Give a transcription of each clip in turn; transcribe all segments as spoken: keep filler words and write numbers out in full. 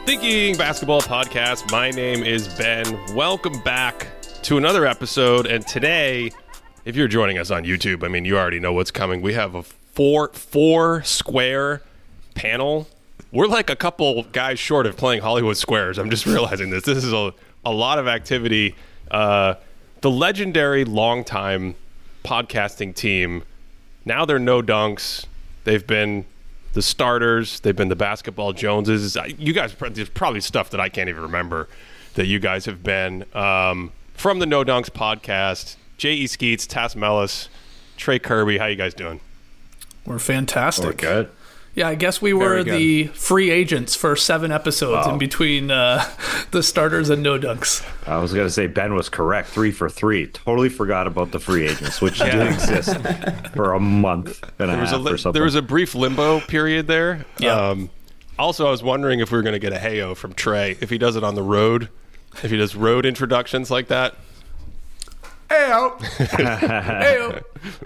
Thinking Basketball Podcast. My name is Ben. Welcome back to another episode. And today, if you're joining us on YouTube, I mean, you already know what's coming. We have a four four square panel. We're like a couple guys short of playing Hollywood Squares. I'm just realizing this. This is a, a lot of activity. Uh, the legendary longtime podcasting team, now they're No Dunks. They've been the starters. They've been the Basketball Joneses. You guys, there's probably stuff that I can't even remember that you guys have been. Um, from the No Dunks podcast, J E. Skeets, Tass Mellis, Trey Kirby. How you guys doing? We're fantastic. We're good. Yeah, I guess we were the free agents for seven episodes Wow. in between uh, the starters and No Dunks. I was going to say Ben was correct. Three for three. Totally forgot about the free agents, which Yeah. did exist for a month and a There was half a, li- or something. there was a brief limbo period there. Yeah. Um, also, I was wondering if we were going to get a heyo from Trey, if he does it on the road, if he does road introductions like that. Heyo. Hey,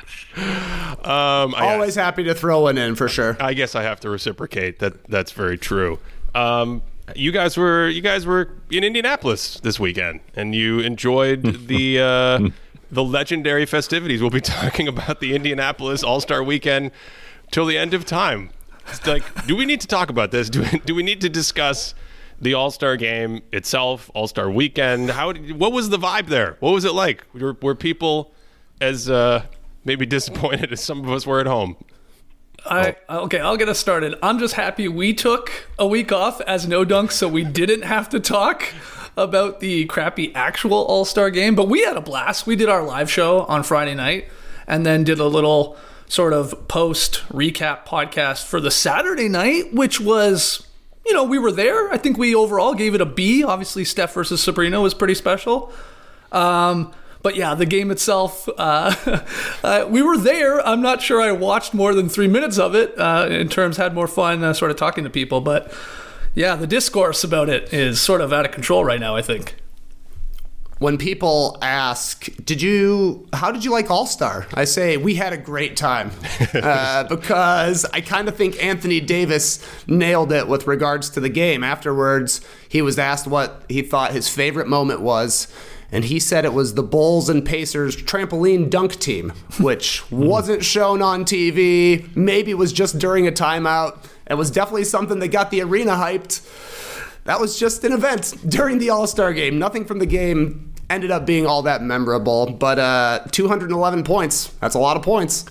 Um, I, Always happy to throw one in for sure. I guess I have to reciprocate. That that's very true. Um, you guys were you guys were in Indianapolis this weekend, and you enjoyed the uh, the legendary festivities. We'll be talking about the Indianapolis All-Star Weekend till the end of time. It's like, do we need to talk about this? Do we, do we need to discuss the All-Star Game itself, All-Star Weekend? How did, what was the vibe there? What was it like? Were, were people as uh, maybe disappointed as some of us were at home? I, okay, I'll get us started. I'm just happy we took a week off as No Dunks, so we didn't have to talk about the crappy actual All-Star Game. But we had a blast. We did our live show on Friday night and then did a little sort of post recap podcast for the Saturday night, which was, you know, we were there. I think we overall gave it a B. Obviously, Steph versus Sabrina was pretty special. Um, but yeah, the game itself, uh, uh, we were there. I'm not sure I watched more than three minutes of it. Uh, in terms, had more fun uh, sort of talking to people. But yeah, the discourse about it is sort of out of control right now, I think. When people ask, did you, how did you like All-Star? I say, we had a great time. uh, because I kind of think Anthony Davis nailed it with regards to the game. Afterwards, he was asked what he thought his favorite moment was. And he said it was the Bulls and Pacers trampoline dunk team, which wasn't shown on T V. Maybe it was just during a timeout. It was definitely something that got the arena hyped. That was just an event during the All-Star Game. Nothing from the game ended up being all that memorable. But uh, two hundred eleven points, that's a lot of points.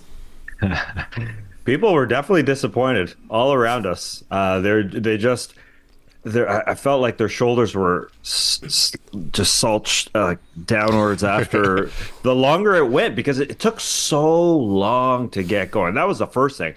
People were definitely disappointed all around us. Uh, they're they just, they're, I felt like their shoulders were s- s- just salt uh, downwards after the longer it went, because it, it took so long to get going. That was the first thing.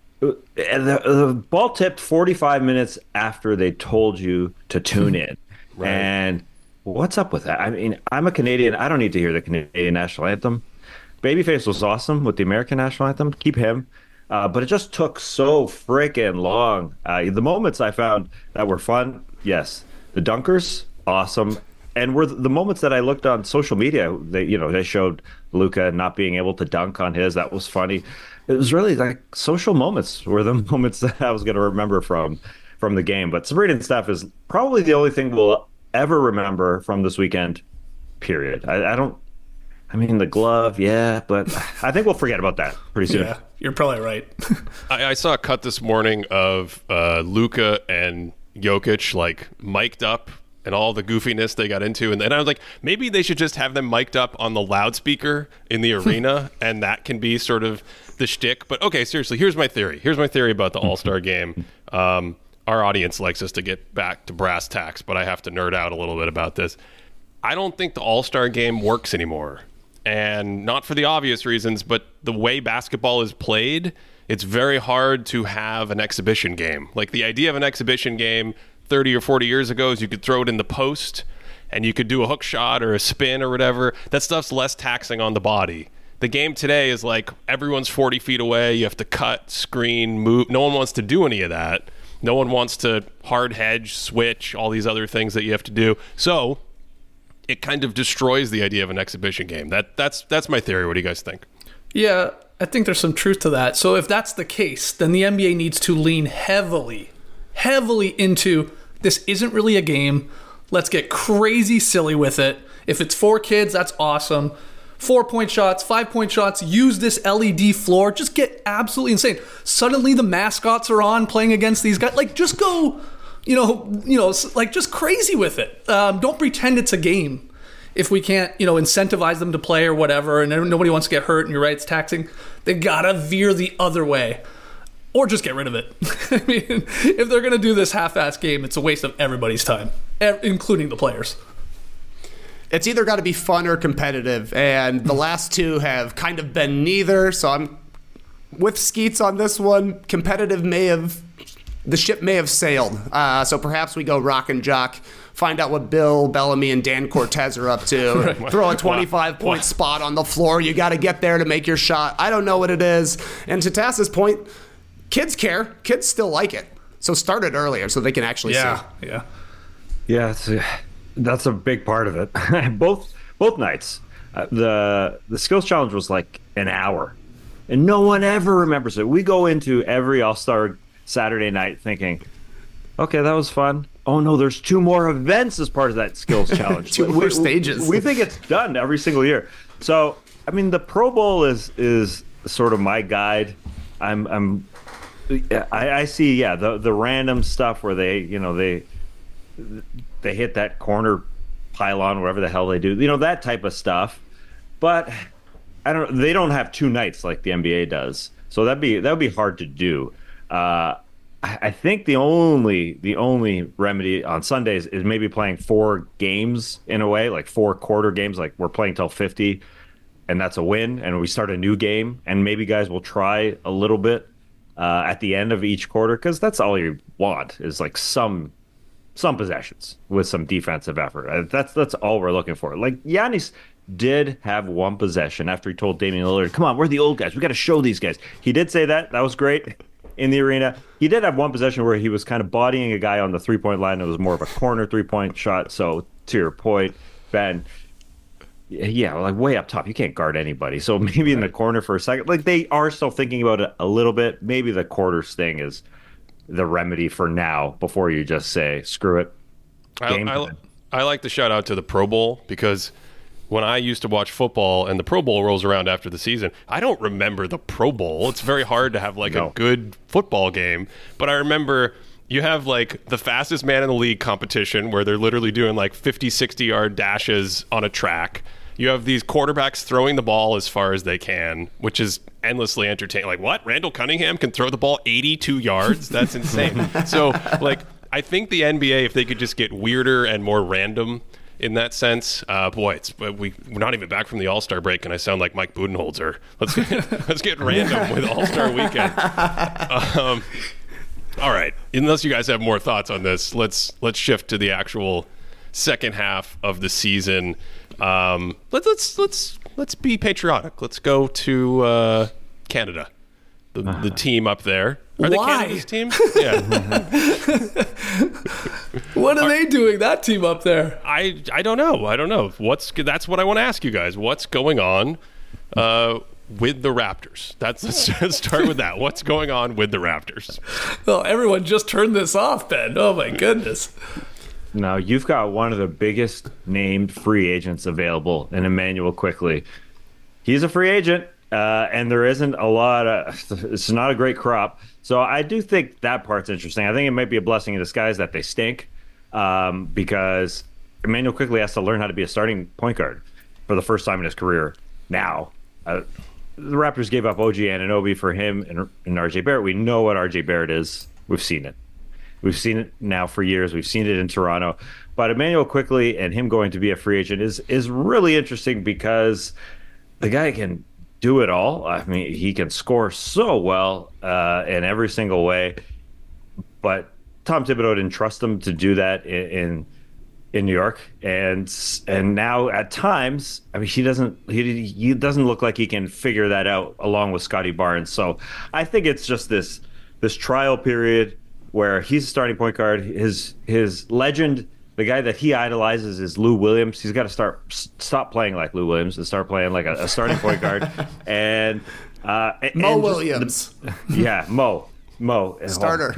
And the, the ball tipped forty-five minutes after they told you to tune in. Right. And what's up with that? I mean, I'm a Canadian. I don't need to hear the Canadian national anthem. Babyface was awesome with the American national anthem. Keep him. Uh, but it just took so freaking long. Uh, the moments I found that were fun, yes. The dunkers, awesome. And were the moments that I looked on social media, they, you know, they showed Luka not being able to dunk on his. That was funny. It was really like social moments were the moments that I was going to remember from from the game. But Sabrina and Steph is probably the only thing we'll ever remember from this weekend, period. I, I don't, I mean, the glove, yeah, but I think we'll forget about that pretty soon. Yeah, you're probably right. I, I saw a cut this morning of uh, Luka and Jokic like mic'd up and all the goofiness they got into, and then I was like, maybe they should just have them mic'd up on the loudspeaker in the arena, and that can be sort of the shtick. But okay, seriously, here's my theory. Here's my theory about the All-Star Game. Um, our audience likes us to get back to brass tacks, but I have to nerd out a little bit about this. I don't think the All-Star Game works anymore. And not for the obvious reasons, but the way basketball is played, it's very hard to have an exhibition game. Like the idea of an exhibition game thirty or forty years ago is you could throw it in the post and you could do a hook shot or a spin or whatever. That stuff's less taxing on the body. The game today is like everyone's forty feet away. You have to cut, screen, move. No one wants to do any of that. No one wants to hard hedge, switch, all these other things that you have to do. So it kind of destroys the idea of an exhibition game. That that's that's my theory. What do you guys think? Yeah, I think there's some truth to that. So if that's the case, then the N B A needs to lean heavily, heavily into this isn't really a game. Let's get crazy silly with it. If it's for kids, that's awesome. Four-point shots, five-point shots, use this L E D floor. Just get absolutely insane. Suddenly the mascots are on playing against these guys. Like, just go, you know, you know, like just crazy with it. Um, don't pretend it's a game. If we can't, you know, incentivize them to play or whatever, and nobody wants to get hurt, and you're right, it's taxing, they gotta veer the other way. Or just get rid of it. I mean, if they're going to do this half-ass game, it's a waste of everybody's time, including the players. It's either got to be fun or competitive, and the last two have kind of been neither, so I'm with Skeets on this one. Competitive may have, the ship may have sailed, uh, so perhaps we go rock and jock, find out what Bill Bellamy and Dan Cortez are up to, right. Throw a twenty-five point spot on the floor. You got to get there to make your shot. I don't know what it is, and to Tass's point, kids care. Kids still like it. So start it earlier so they can actually yeah, see. Yeah, yeah. It's a, that's a big part of it. both both nights. Uh, the the skills challenge was like an hour. And no one ever remembers it. We go into every All-Star Saturday night thinking, okay, that was fun. Oh, no, there's two more events as part of that skills challenge. two more stages. We, we think it's done every single year. So, I mean, the Pro Bowl is is sort of my guide. I'm I'm I, I see, yeah, the the random stuff where they, you know, they they hit that corner pylon, whatever the hell they do, you know, that type of stuff. But I don't. They don't have two nights like the N B A does, so that'd be that would be hard to do. Uh, I, I think the only the only remedy on Sundays is maybe playing four games in a way, like four quarter games, like we're playing till fifty, and that's a win, and we start a new game, and maybe guys will try a little bit. Uh, at the end of each quarter, because that's all you want is like some some possessions with some defensive effort. Uh, that's that's all we're looking for. Like Giannis did have one possession after he told Damian Lillard, "Come on, we're the old guys. We got to show these guys." He did say that. That was great in the arena. He did have one possession where he was kind of bodying a guy on the three point line. It was more of a corner three point shot. So to your point, Ben. Yeah, like way up top, you can't guard anybody. So maybe in the corner for a second, like they are still thinking about it a little bit. Maybe the quarters thing is the remedy for now before you just say screw it. I, I, I like to shout out to the Pro Bowl because when I used to watch football and the Pro Bowl rolls around after the season, I don't remember the Pro Bowl. It's very hard to have like no. a good football game, but I remember. You have like the fastest man in the league competition where they're literally doing like fifty, sixty yard dashes on a track. You have these quarterbacks throwing the ball as far as they can, which is endlessly entertaining. Like, what? Randall Cunningham can throw the ball eighty-two yards? That's insane. So, like, I think the N B A, if they could just get weirder and more random in that sense, uh, boy, it's we, we're not even back from the All-Star break, and I sound like Mike Budenholzer. Let's get, let's get random with All-Star weekend. Um, all right. Unless you guys have more thoughts on this, let's let's shift to the actual second half of the season. Um, let's let's let's let's be patriotic. Let's go to uh, Canada, the uh-huh. the team up there. Are Why? they Canada's team? Yeah. What are, are they doing? That team up there? I I don't know. I don't know. What's that's what I want to ask you guys. What's going on? Uh, with the Raptors. That's let's start with that. What's going on with the Raptors? Oh, everyone just turned this off, Ben. Oh my goodness. Now you've got one of the biggest named free agents available in Emmanuel Quickley. He's a free agent, uh, and there isn't a lot of. It's not a great crop. So I do think that part's interesting. I think it might be a blessing in disguise that they stink, um, because Emmanuel Quickley has to learn how to be a starting point guard for the first time in his career. Now. Uh, The Raptors gave up O G Anunoby for him and, and R J Barrett. We know what R J Barrett is. We've seen it. We've seen it now for years. We've seen it in Toronto. But Emmanuel Quickley and him going to be a free agent is is really interesting because the guy can do it all. I mean, he can score so well uh, in every single way. But Tom Thibodeau didn't trust him to do that in, in in New York, and and now at times, I mean, he doesn't he he doesn't look like he can figure that out along with Scotty Barnes. So I think it's just this this trial period where he's a starting point guard. His his legend, the guy that he idolizes, is Lou Williams. He's got to start stop playing like Lou Williams and start playing like a, a starting point guard. And uh, Mo and Williams, the, yeah, Mo Mo starter. Oh, come on.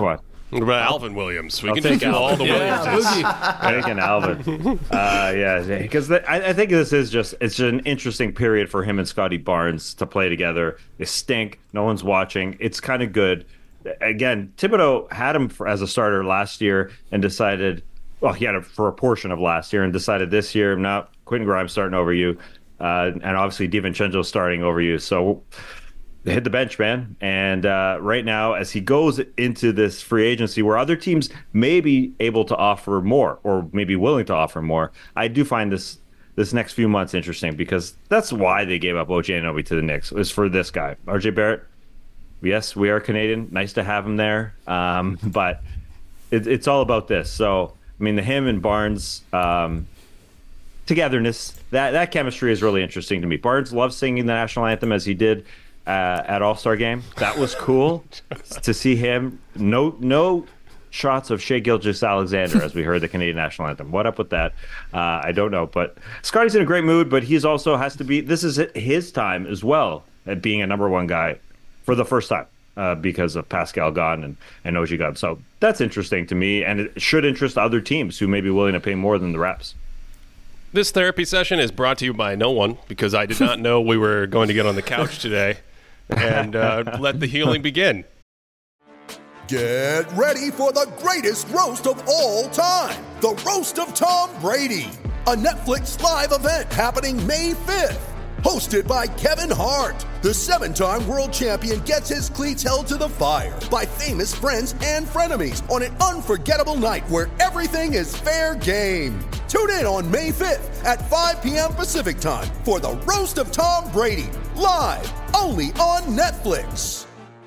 What about Alvin Williams? We I'll can take just do all the Yeah, Williamses. Boogie. Taking Alvin. Uh, yeah, because I, I think this is just, it's an interesting period for him and Scotty Barnes to play together. They stink. No one's watching. It's kind of good. Again, Thibodeau had him for, as a starter last year and decided, well, he had it for a portion of last year and decided this year, no, Quentin Grimes starting over you. Uh, and obviously DiVincenzo starting over you. So they hit the bench, man. And uh, right now, as he goes into this free agency where other teams may be able to offer more or maybe willing to offer more, I do find this this next few months interesting because that's why they gave up O J Anunoby to the Knicks, was for this guy. R J Barrett, yes, we are Canadian. Nice to have him there. Um, but it, it's all about this. So, I mean, the him and Barnes um, togetherness, that, that chemistry is really interesting to me. Barnes loves singing the national anthem as he did Uh, at All-Star Game. That was cool to see him. No no shots of Shai Gilgeous-Alexander as we heard the Canadian national anthem. What up with that? Uh, I don't know. But Scotty's in a great mood, but he's also has to be, this is his time as well at being a number one guy for the first time uh, because of Pascal gone and, and O G gone. So that's interesting to me, and it should interest other teams who may be willing to pay more than the Raps. This therapy session is brought to you by no one because I did not know we were going to get on the couch today and uh, let the healing begin. Get ready for the greatest roast of all time, the Roast of Tom Brady, a Netflix live event happening May fifth. Hosted by Kevin Hart, the seven-time world champion gets his cleats held to the fire by famous friends and frenemies on an unforgettable night where everything is fair game. Tune in on May fifth at five p.m. Pacific time for the Roast of Tom Brady, live only on Netflix.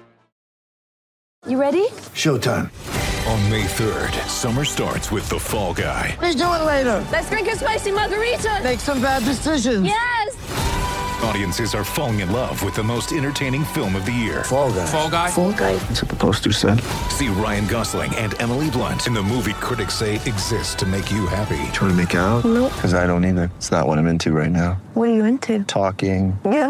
You ready? Showtime. On May third, summer starts with The Fall Guy. Let's do it later. Let's drink a spicy margarita. Make some bad decisions. Yes. Audiences are falling in love with the most entertaining film of the year. Fall Guy. Fall Guy. Fall Guy. That's what the poster said. See Ryan Gosling and Emily Blunt in the movie critics say exists to make you happy. Trying to make it out? Nope. Because I don't either. It's not what I'm into right now. What are you into? Talking. Yeah.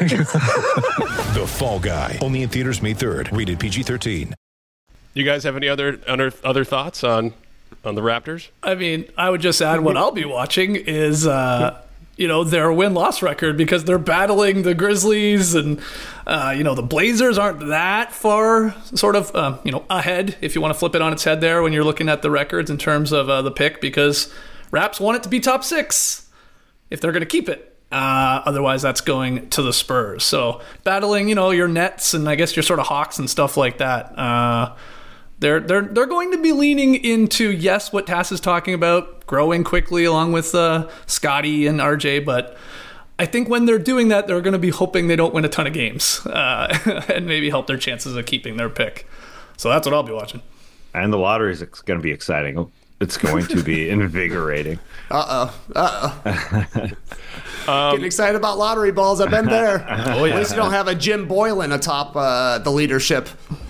The Fall Guy. Only in theaters May third. Rated P G thirteen. You guys have any other other, other thoughts on on the Raptors? I mean, I would just add what I'll be watching is, uh, you know, their win-loss record because they're battling the Grizzlies and, uh, you know, the Blazers aren't that far sort of, um, you know, ahead, if you want to flip it on its head there when you're looking at the records in terms of uh, the pick because Raps want it to be top six if they're going to keep it. Uh, otherwise, that's going to the Spurs. So battling, you know, your Nets and I guess your sort of Hawks and stuff like that. Uh, they're they're they're going to be leaning into yes, what Tass is talking about, growing quickly along with uh, Scotty and R J. But I think when they're doing that, they're going to be hoping they don't win a ton of games uh, and maybe help their chances of keeping their pick. So that's what I'll be watching. And the lottery is going to be exciting. It's going to be invigorating. Uh-oh. Uh-oh. um, Getting excited about lottery balls. I've been there. Oh, yeah. At least you don't have a Jim Boylan atop uh, the leadership.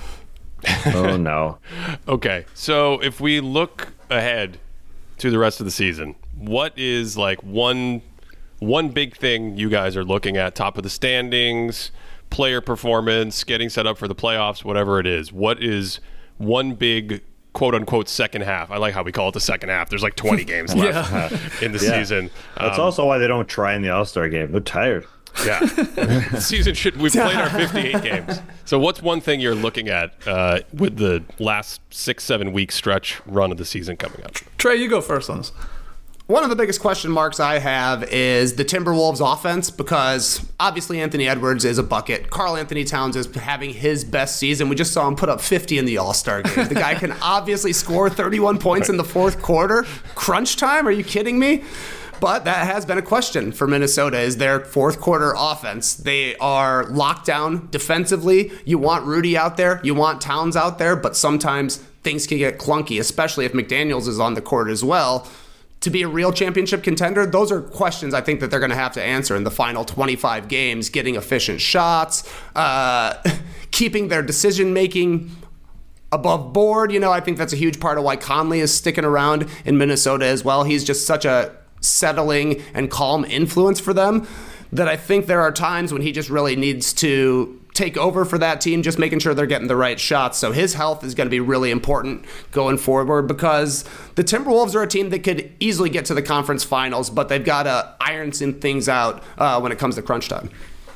Oh, no. Okay, so if we look ahead to the rest of the season, what is like one one big thing you guys are looking at? Top of the standings, player performance, getting set up for the playoffs, whatever it is. What is one big quote-unquote second half? I like how we call it the second half. There's like twenty games left yeah. in the yeah. season. That's um, also why they don't try in the All-Star game. They're tired. Yeah. The season should we've played our fifty-eight games. So what's one thing you're looking at uh, with the last six, seven week stretch run of the season coming up? Trey, you go first on this. One of the biggest question marks I have is the Timberwolves offense because obviously Anthony Edwards is a bucket. Karl Anthony Towns is having his best season. We just saw him put up fifty in the All-Star game. The guy can obviously score thirty-one points right. in the fourth quarter. Crunch time? Are you kidding me? But that has been a question for Minnesota is their fourth quarter offense. They are locked down defensively. You want Rudy out there. You want Towns out there. But sometimes things can get clunky, especially if McDaniels is on the court as well. To be a real championship contender, those are questions I think that they're going to have to answer in the final twenty-five games, getting efficient shots, uh, keeping their decision-making above board. You know, I think that's a huge part of why Conley is sticking around in Minnesota as well. He's just such a settling and calm influence for them that I think there are times when he just really needs to take over for that team, just making sure they're getting the right shots. So his health is going to be really important going forward, because the Timberwolves are a team that could easily get to the conference finals, but they've got to iron some things out uh, when it comes to crunch time.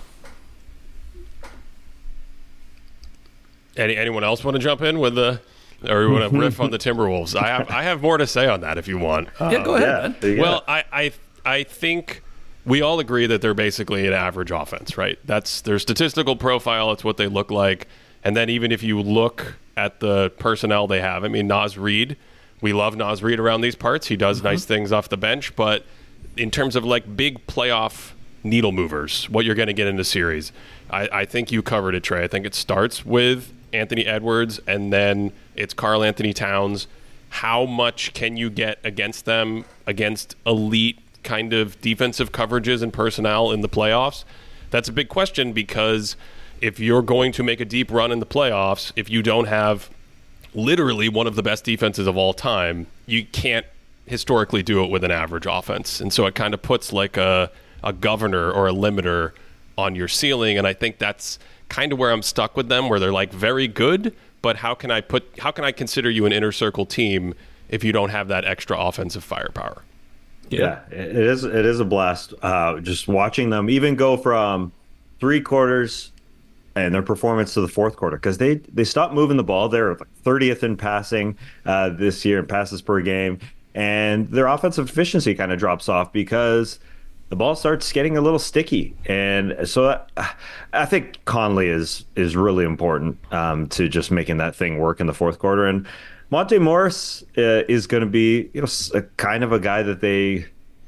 Any, anyone else want to jump in with the, or you want to riff on the Timberwolves? I have I have more to say on that if you want. Yeah, go ahead, yeah, man. Well, I, I I think we all agree that they're basically an average offense, right? That's their statistical profile. It's what they look like. And then even if you look at the personnel they have, I mean, Naz Reid, we love Naz Reid around these parts. He does mm-hmm. nice things off the bench. But in terms of like big playoff needle movers, what you're going to get in the series, I, I think you covered it, Trey. I think it starts with Anthony Edwards, and then it's Karl Anthony Towns. How much can you get against them, against elite kind of defensive coverages and personnel in the playoffs? That's a big question, because if you're going to make a deep run in the playoffs, if you don't have literally one of the best defenses of all time, you can't historically do it with an average offense. And so it kind of puts like a, a governor or a limiter on your ceiling. And I think that's kind of where I'm stuck with them, where they're like very good, but how can I put how can I consider you an inner circle team if you don't have that extra offensive firepower? Yeah, yeah it is it is a blast uh, just watching them even go from three quarters and their performance to the fourth quarter, because they they stopped moving the ball. They're like thirtieth in passing uh, this year in passes per game, and their offensive efficiency kind of drops off because the ball starts getting a little sticky. And so that, I think Conley is is really important um, to just making that thing work in the fourth quarter. And Monte Morris uh, is going to be, you know, a kind of a guy that they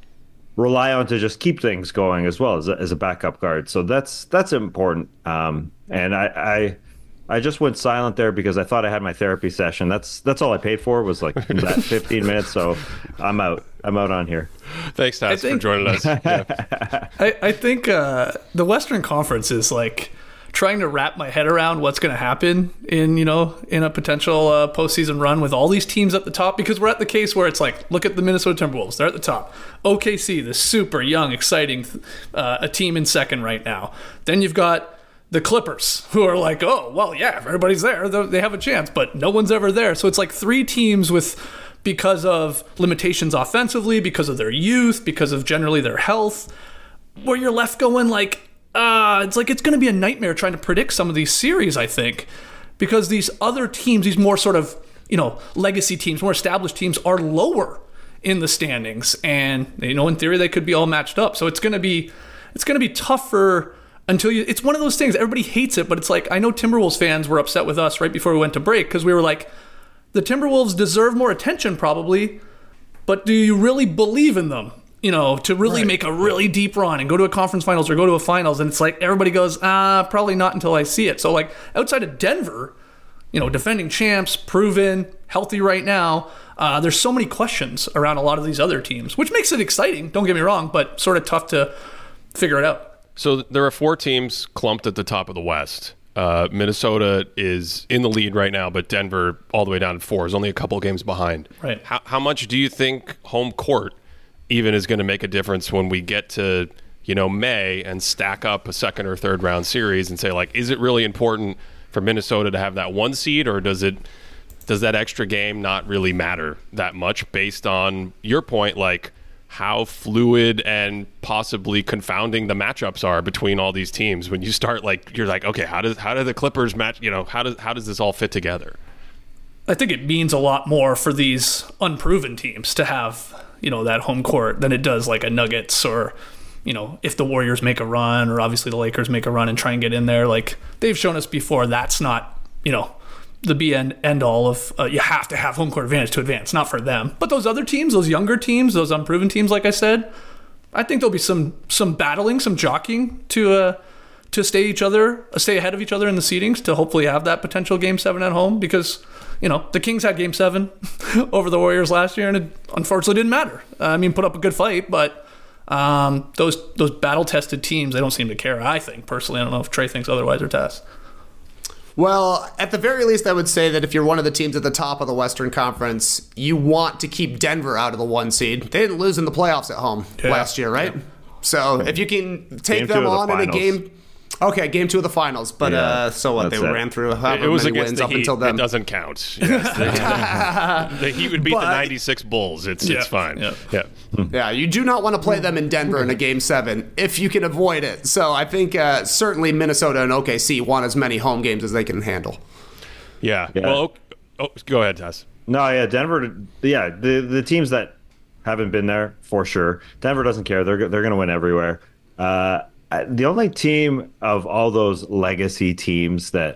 rely on to just keep things going as well as a, as a backup guard. So that's that's important. Um, and I, I I just went silent there because I thought I had my therapy session. That's that's all I paid for, was like that fifteen minutes. So I'm out. I'm out on here. Thanks, Taz, think, for joining us. Yeah. I, I think uh, the Western Conference is like trying to wrap my head around what's going to happen in, you know, in a potential uh, postseason run with all these teams at the top, because we're at the case where it's like, look at the Minnesota Timberwolves. They're at the top. O K C, the super young, exciting, uh, a team in second right now. Then you've got the Clippers, who are like, oh, well, yeah, if everybody's there, they have a chance, but no one's ever there. So it's like three teams with, because of limitations offensively, because of their youth, because of generally their health, where you're left going like, uh, it's like it's going to be a nightmare trying to predict some of these series, I think, because these other teams, these more sort of, you know, legacy teams, more established teams are lower in the standings. And, you know, in theory, they could be all matched up. So it's going to be, it's going to be tougher until you, it's one of those things, everybody hates it, but it's like, I know Timberwolves fans were upset with us right before we went to break because we were like, the Timberwolves deserve more attention probably, but do you really believe in them, you know, to really right. make a really deep run and go to a conference finals or go to a finals? And it's like, everybody goes, ah, probably not until I see it. So like outside of Denver, you know, defending champs, proven, healthy right now, uh, there's so many questions around a lot of these other teams, which makes it exciting, don't get me wrong, but sort of tough to figure it out. So there are four teams clumped at the top of the West. Uh, Minnesota is in the lead right now, but Denver all the way down to four is only a couple games behind. Right. How, how much do you think home court even is going to make a difference when we get to, you know, May and stack up a second or third round series and say, like, is it really important for Minnesota to have that one seed, or does it does that extra game not really matter that much based on your point, like how fluid and possibly confounding the matchups are between all these teams? When you start, like, you're like, okay, how does how do the Clippers match, you know, how does how does this all fit together? I think it means a lot more for these unproven teams to have, you know, that home court than it does like a Nuggets, or, you know, if the Warriors make a run, or obviously the Lakers make a run and try and get in there. Like they've shown us before, that's not, you know, the be end, end all of uh, you have to have home court advantage to advance. Not for them, but those other teams, those younger teams, those unproven teams, like I said, I think there'll be some some battling, some jockeying to uh, to stay each other, stay ahead of each other in the seedings, to hopefully have that potential game seven at home. Because, you know, the Kings had game seven over the Warriors last year, and it unfortunately didn't matter. Uh, I mean, put up a good fight, but um, those those battle tested teams, they don't seem to care. I think personally, I don't know if Trey thinks otherwise or Tess. Well, at the very least, I would say that if you're one of the teams at the top of the Western Conference, you want to keep Denver out of the one seed. They didn't lose in the playoffs at home yeah. last year, right? Yeah. So if you can take game them the on in a game, Okay, game two of the finals. But Yeah, uh, so what? They that's it. ran through however It was many against wins the up Heat. until then. It doesn't count. Yes. the, the Heat would beat But- the ninety-six Bulls. It's Yeah. it's fine. Yeah. yeah. Yeah, you do not want to play them in Denver in a game seven if you can avoid it. So I think uh, certainly Minnesota and O K C want as many home games as they can handle. Yeah. Yeah. Well, oh, go ahead, Tess. No, yeah, Denver. Yeah, the the teams that haven't been there for sure. Denver doesn't care. They're they're going to win everywhere. Uh, I- the only team of all those legacy teams that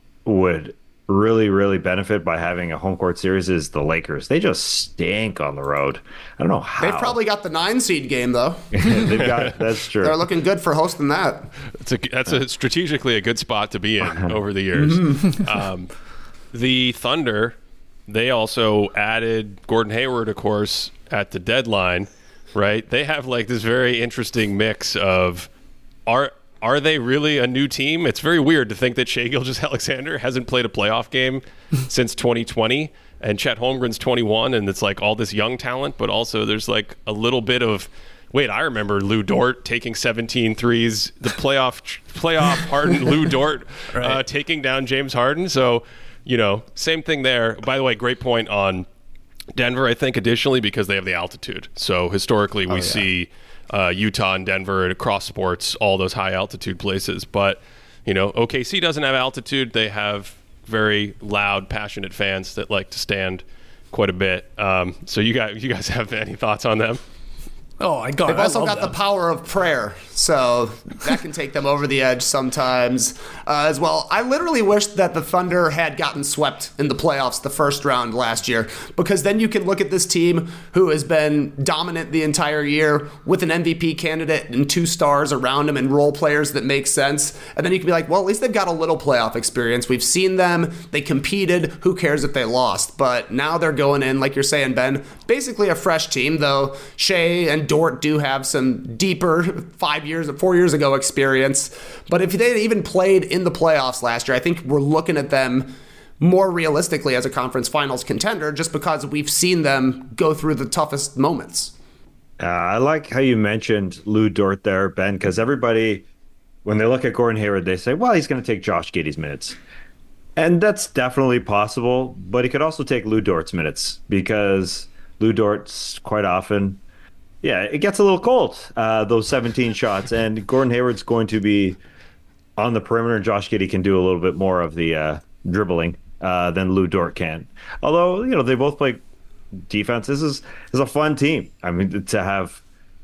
would really really benefit by having a home court series is the Lakers. They just stink on the road. I don't know how. They've probably got the nine seed game though. They've got that's true. They're looking good for hosting that. It's a, that's a strategically a good spot to be in over the years. um, the Thunder, they also added Gordon Hayward, of course, at the deadline, right? They have like this very interesting mix of are are they really a new team? It's very weird to think that Shai Gilgeous-Alexander hasn't played a playoff game since twenty twenty, and Chet Holmgren's twenty-one, and it's like all this young talent, but also there's like a little bit of wait, I remember Lou Dort taking seventeen threes, the playoff playoff Harden Lou Dort uh, Right. taking down James Harden. So, you know, same thing there. By the way, great point on Denver, I think, additionally, because they have the altitude. So historically, we Oh, yeah. see uh, Utah and Denver and across sports, all those high altitude places. But, you know, O K C doesn't have altitude. They have very loud, passionate fans that like to stand quite a bit. Um, so you guys, you guys have any thoughts on them? Oh, I got. They've I also love got them. the power of prayer, so that can take them over the edge sometimes uh, as well. I literally wish that the Thunder had gotten swept in the playoffs the first round last year, because then you can look at this team who has been dominant the entire year with an M V P candidate and two stars around him and role players that make sense. And then you can be like, well, at least they've got a little playoff experience. We've seen them. They competed. Who cares if they lost? But now they're going in, like you're saying, Ben, basically a fresh team, though Shai and Dort do have some deeper five years, four years ago experience. But if they had even played in the playoffs last year, I think we're looking at them more realistically as a conference finals contender, just because we've seen them go through the toughest moments. Uh, I like how you mentioned Lou Dort there, Ben, because everybody, when they look at Gordon Hayward, they say, well, he's going to take Josh Giddey's minutes. And that's definitely possible, but he could also take Lou Dort's minutes, because Lou Dort's quite often, yeah, it gets a little cold, uh, those seventeen shots. And Gordon Hayward's going to be on the perimeter, and Josh Giddey can do a little bit more of the uh, dribbling uh, than Lou Dort can. Although, you know, they both play defense. This is, this is a fun team. I mean, to have,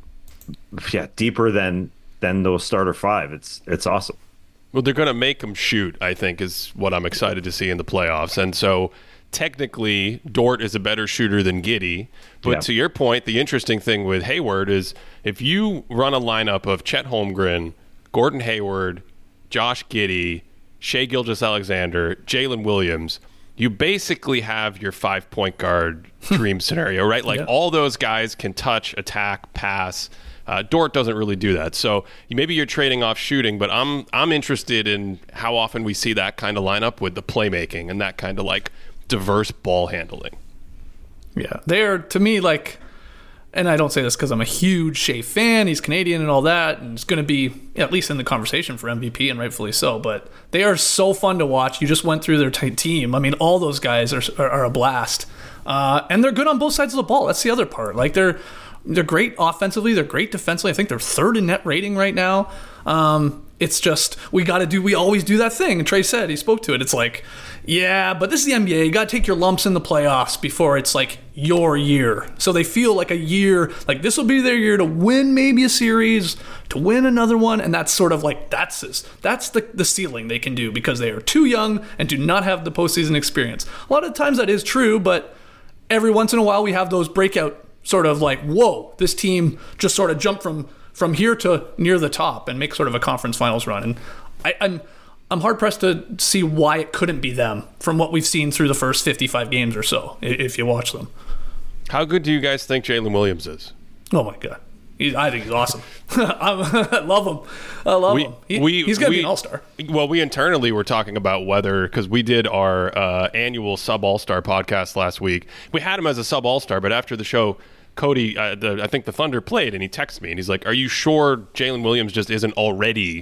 yeah, deeper than than those starter five, it's it's awesome. Well, they're going to make them shoot, I think, is what I'm excited to see in the playoffs. And so technically, Dort is a better shooter than Giddey. But Yeah. to your point, the interesting thing with Hayward is if you run a lineup of Chet Holmgren, Gordon Hayward, Josh Giddey, Shai Gilgeous-Alexander, Jalen Williams, you basically have your five-point guard dream scenario, right? Like Yeah. all those guys can touch, attack, pass. Uh, Dort doesn't really do that. So maybe you're trading off shooting, but I'm I'm interested in how often we see that kind of lineup with the playmaking and that kind of like diverse ball handling. Yeah, they are, to me, like, and I don't say this because I'm a huge Shai fan. He's Canadian and all that, and it's going to be at least in the conversation for M V P, and rightfully so. But they are so fun to watch. You just went through their t- team. I mean, all those guys are are, are a blast, uh, and they're good on both sides of the ball. That's the other part. Like they're they're great offensively. They're great defensively. I think they're third in net rating right now. Um, it's just we got to do. We always do that thing. And Trey said he spoke to it. It's like, yeah, but this is the N B A. You got to take your lumps in the playoffs before it's like your year. So they feel like a year, like this will be their year to win maybe a series, to win another one, and that's sort of like that's this, that's the the ceiling they can do because they are too young and do not have the postseason experience. A lot of times that is true, but every once in a while we have those breakout sort of like, whoa, this team just sort of jumped from from here to near the top and make sort of a conference finals run. And I, I'm I'm hard pressed to see why it couldn't be them from what we've seen through the first fifty-five games or so, i- if you watch them. How good do you guys think Jalen Williams is? Oh my god, he, I think he's awesome. I'm- I love him. I love We- him. He, we- he's gonna we- be an all-star. Well, we internally were talking about whether, because we did our uh, annual Sub All-Star podcast last week. We had him as a Sub All-Star, but after the show, Cody, uh, the, I think the Thunder played, and he texted me, and he's like, are you sure Jalen Williams just isn't already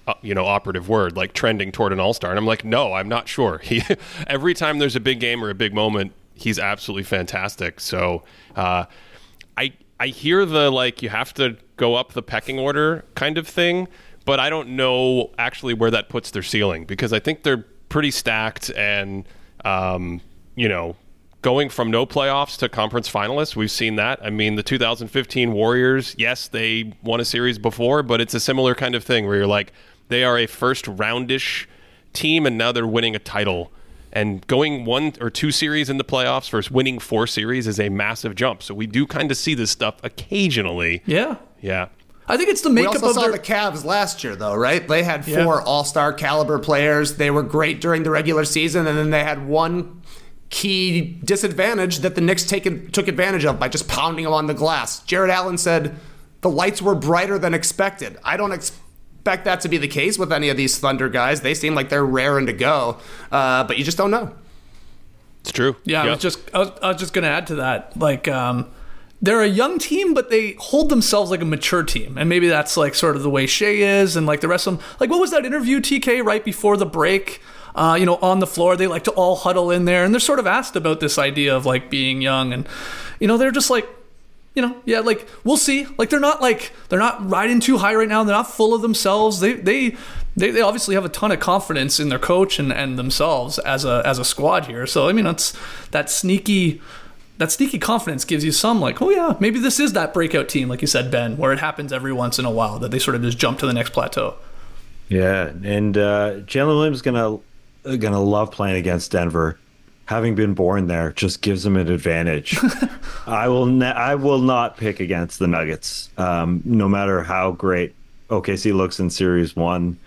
uh, you know, operative word, like trending toward an all-star. And I'm like, no, I'm not sure. He, every time there's a big game or a big moment, he's absolutely fantastic. So uh, I I hear the, like, you have to go up the pecking order kind of thing, but I don't know actually where that puts their ceiling, because I think they're pretty stacked and, um, you know, going from no playoffs to conference finalists, we've seen that. I mean, the two thousand fifteen Warriors, yes, they won a series before, but it's a similar kind of thing where you're like, they are a first roundish team and now they're winning a title. And going one or two series in the playoffs versus winning four series is a massive jump. So we do kind of see this stuff occasionally. Yeah. Yeah. I think it's the makeup of We also saw their... the Cavs last year, though, right? They had four Yeah. all-star caliber players. They were great during the regular season, and then they had one key disadvantage that the Knicks take, took advantage of by just pounding them on the glass. Jared Allen said the lights were brighter than expected. I don't expect that to be the case with any of these Thunder guys. They seem like they're raring to go, uh, but you just don't know. It's true. Yeah, I was just I was, I was just going to add to that. Like, um, they're a young team, but they hold themselves like a mature team. And maybe that's like sort of the way Shea is and like the rest of them. Like, what was that interview, T K, right before the break? Uh, you know, on the floor, they like to all huddle in there. And they're sort of asked about this idea of like being young. And, you know, they're just like, you know, yeah, like, we'll see. Like, they're not like, they're not riding too high right now. They're not full of themselves. They, they, they, they obviously have a ton of confidence in their coach and, and themselves as a, as a squad here. So, I mean, that's that sneaky, that sneaky confidence gives you some like, oh yeah, maybe this is that breakout team, like you said, Ben, where it happens every once in a while that they sort of just jump to the next plateau. Yeah. And uh, Jalen Williams is going to, going to love playing against Denver. Having been born there just gives him an advantage. I will ne- I will not pick against the Nuggets, um, no matter how great O K C looks in series one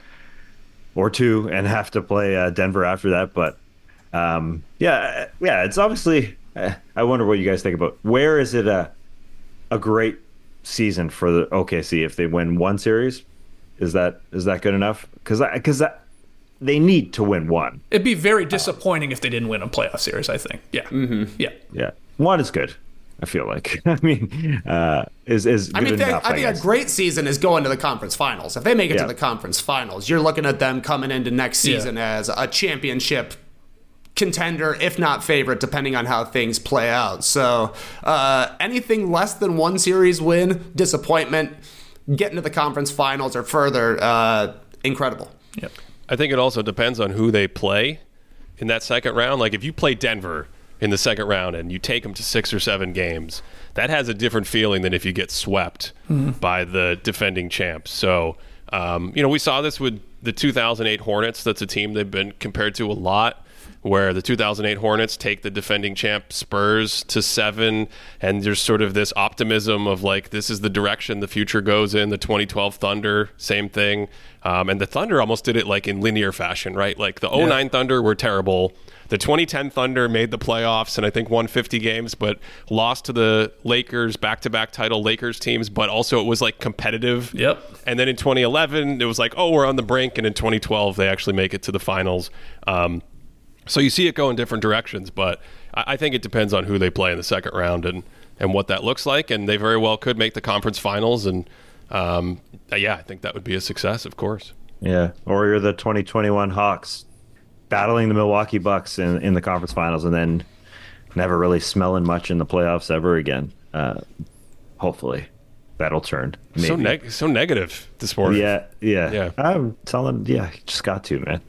or two, and have to play uh, Denver after that. But um, yeah, yeah, it's obviously. Uh, I wonder what you guys think about where is it a a great season for the O K C if they win one series? Is that is that good enough? Because because that. They need to win one. It'd be very disappointing uh, if they didn't win a playoff series, I think. Yeah. Mm-hmm. Yeah. Yeah. One is good, I feel like. I mean, uh, is, is good I mean, they, enough, I I think guess. a great season is going to the conference finals. If they make it Yeah. to the conference finals, you're looking at them coming into next season Yeah. as a championship contender, if not favorite, depending on how things play out. So uh, anything less than one series win, disappointment, getting to the conference finals or further, uh, incredible. Yep. I think it also depends on who they play in that second round. Like if you play Denver in the second round and you take them to six or seven games, that has a different feeling than if you get swept mm-hmm. by the defending champs. So, um, you know, we saw this with the two thousand eight Hornets. That's a team they've been compared to a lot, where the two thousand eight Hornets take the defending champ Spurs to seven, and there's sort of this optimism of like, this is the direction the future goes in. The twenty twelve Thunder, same thing. Um, and the Thunder almost did it like in linear fashion, right? Like the oh nine yeah. Thunder were terrible. The twenty ten Thunder made the playoffs and I think won fifty games, but lost to the Lakers, back-to-back title Lakers teams, but also it was like competitive. Yep. And then in twenty eleven, it was like, oh, we're on the brink. And in twenty twelve, they actually make it to the finals. Um, So you see it go in different directions, but I think it depends on who they play in the second round and, and what that looks like. And they very well could make the conference finals. And um, yeah, I think that would be a success, of course. Yeah. Or you're the twenty twenty-one Hawks battling the Milwaukee Bucks in, in the conference finals and then never really smelling much in the playoffs ever again. Uh, hopefully that'll turn. Maybe. So neg- so negative this morning. Yeah. Yeah. Yeah. I'm telling, yeah, just got to, man.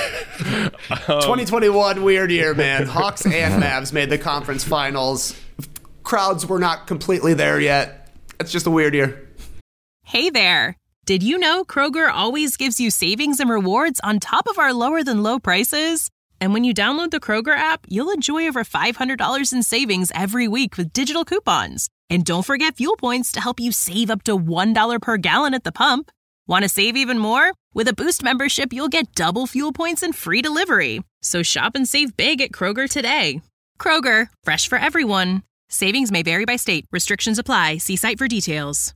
um, twenty twenty-one, weird year, man. Hawks and Mavs made the conference finals. Crowds were not completely there yet. It's just a weird year. Hey there. Did you know Kroger always gives you savings and rewards on top of our lower than low prices? And when you download the Kroger app, you'll enjoy over five hundred dollars in savings every week with digital coupons. And don't forget fuel points to help you save up to one dollar per gallon at the pump. Want to save even more? With a Boost membership, you'll get double fuel points and free delivery. So shop and save big at Kroger today. Kroger, fresh for everyone. Savings may vary by state. Restrictions apply. See site for details.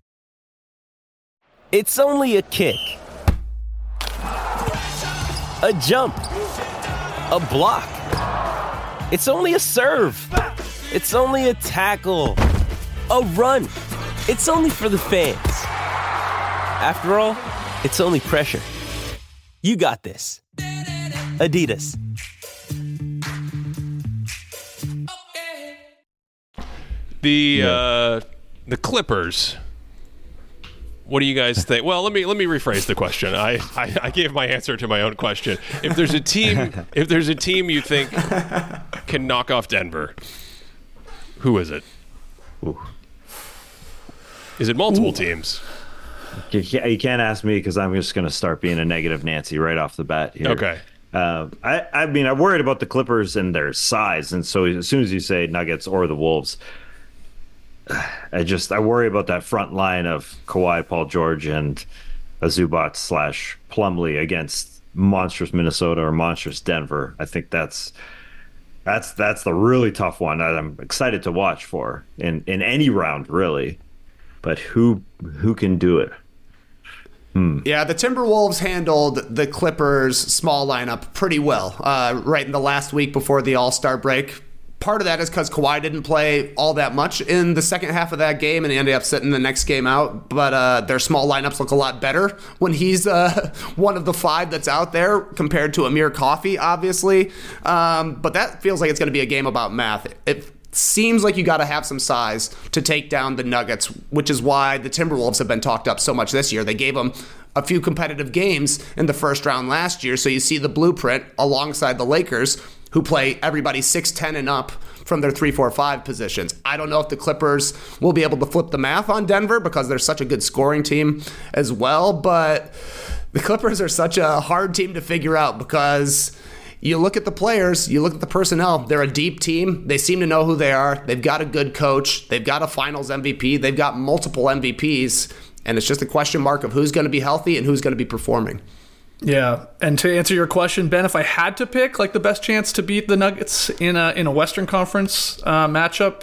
It's only a kick, a jump, a block. It's only a serve. It's only a tackle, a run. It's only for the fans. After all, it's only pressure. You got this. Adidas. The uh, the Clippers. What do you guys think? Well, let me let me rephrase the question. I, I, I gave my answer to my own question. If there's a team, if there's a team you think can knock off Denver, who is it? Ooh. Is it multiple Ooh. teams? You can't ask me because I'm just going to start being a negative Nancy right off the bat here. Okay. Uh, I, I mean, I'm worried about the Clippers and their size, and so as soon as you say Nuggets or the Wolves, I just I worry about that front line of Kawhi, Paul George, and Zubac slash Plumlee against monstrous Minnesota or monstrous Denver. I think that's that's that's the really tough one that I'm excited to watch for in, in any round, really. But who who can do it? Hmm. Yeah, the Timberwolves handled the Clippers' small lineup pretty well uh, right in the last week before the All-Star break. Part of that is because Kawhi didn't play all that much in the second half of that game, and he ended up sitting the next game out. But uh, their small lineups look a lot better when he's uh, one of the five that's out there compared to Amir Coffey, obviously. Um, but that feels like it's going to be a game about math. It seems like you got to have some size to take down the Nuggets, which is why the Timberwolves have been talked up so much this year. They gave them a few competitive games in the first round last year, so you see the blueprint alongside the Lakers, who play everybody six ten and up from their three four five positions. I don't know if the Clippers will be able to flip the math on Denver because they're such a good scoring team as well, but the Clippers are such a hard team to figure out because you look at the players, you look at the personnel, they're a deep team. They seem to know who they are. They've got a good coach. They've got a finals M V P. They've got multiple M V Ps, and it's just a question mark of who's going to be healthy and who's going to be performing. Yeah, and to answer your question, Ben, if I had to pick like the best chance to beat the Nuggets in a in a Western Conference uh, matchup,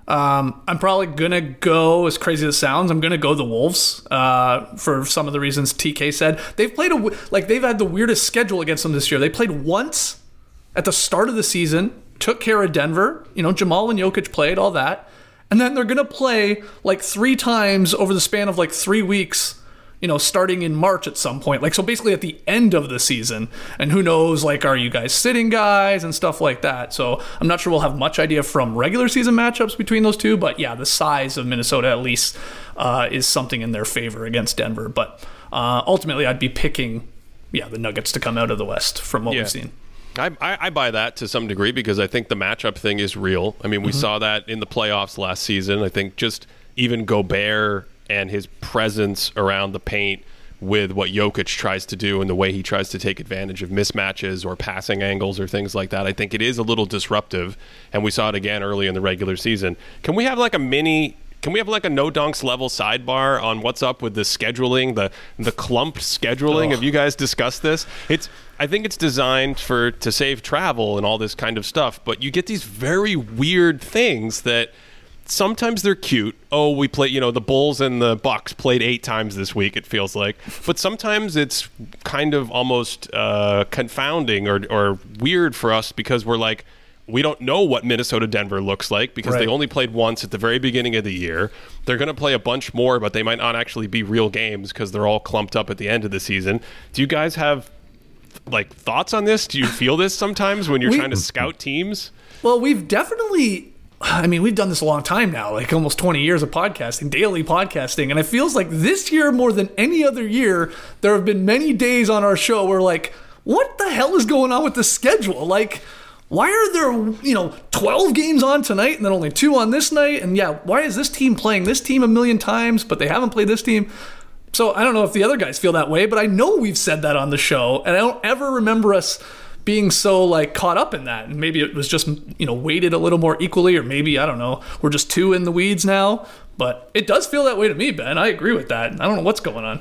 um, I'm probably gonna go, as crazy as it sounds, I'm gonna go the Wolves uh, for some of the reasons T K said. They've played a like they've had the weirdest schedule against them this year. They played once at the start of the season, took care of Denver. You know, Jamal and Jokic played all that, and then they're gonna play like three times over the span of like three weeks. You know, starting in March at some point. Like, so basically at the end of the season. And who knows, like, are you guys sitting guys and stuff like that? So I'm not sure we'll have much idea from regular season matchups between those two. But yeah, the size of Minnesota at least uh, is something in their favor against Denver. But uh, ultimately, I'd be picking, yeah, the Nuggets to come out of the West from what yeah. we've seen. I, I, I buy that to some degree because I think the matchup thing is real. I mean, we mm-hmm. saw that in the playoffs last season. I think just even Gobert and his presence around the paint with what Jokic tries to do and the way he tries to take advantage of mismatches or passing angles or things like that, I think it is a little disruptive, and we saw it again early in the regular season. Can we have like a mini Can we have like a no dunks level sidebar on what's up with the scheduling, the the clumped scheduling? Oh. Have you guys discussed this? It's I think it's designed for to save travel and all this kind of stuff, but you get these very weird things that sometimes they're cute. Oh, we play, you know, the Bulls and the Bucks played eight times this week, it feels like. But sometimes it's kind of almost uh, confounding or, or weird for us because we're like, we don't know what Minnesota-Denver looks like because right. they only played once at the very beginning of the year. They're going to play a bunch more, but they might not actually be real games because they're all clumped up at the end of the season. Do you guys have, like, thoughts on this? Do you feel this sometimes when you're we, trying to scout teams? Well, we've definitely... I mean, we've done this a long time now, like almost twenty years of podcasting, daily podcasting. And it feels like this year more than any other year, there have been many days on our show where like, what the hell is going on with the schedule? Like, why are there, you know, twelve games on tonight and then only two on this night? And yeah, why is this team playing this team a million times, but they haven't played this team? So I don't know if the other guys feel that way, but I know we've said that on the show. And I don't ever remember us being so like caught up in that, and maybe it was just, you know, weighted a little more equally, or maybe I don't know, we're just too in the weeds now. But it does feel that way to me, Ben. I agree with that. I don't know what's going on.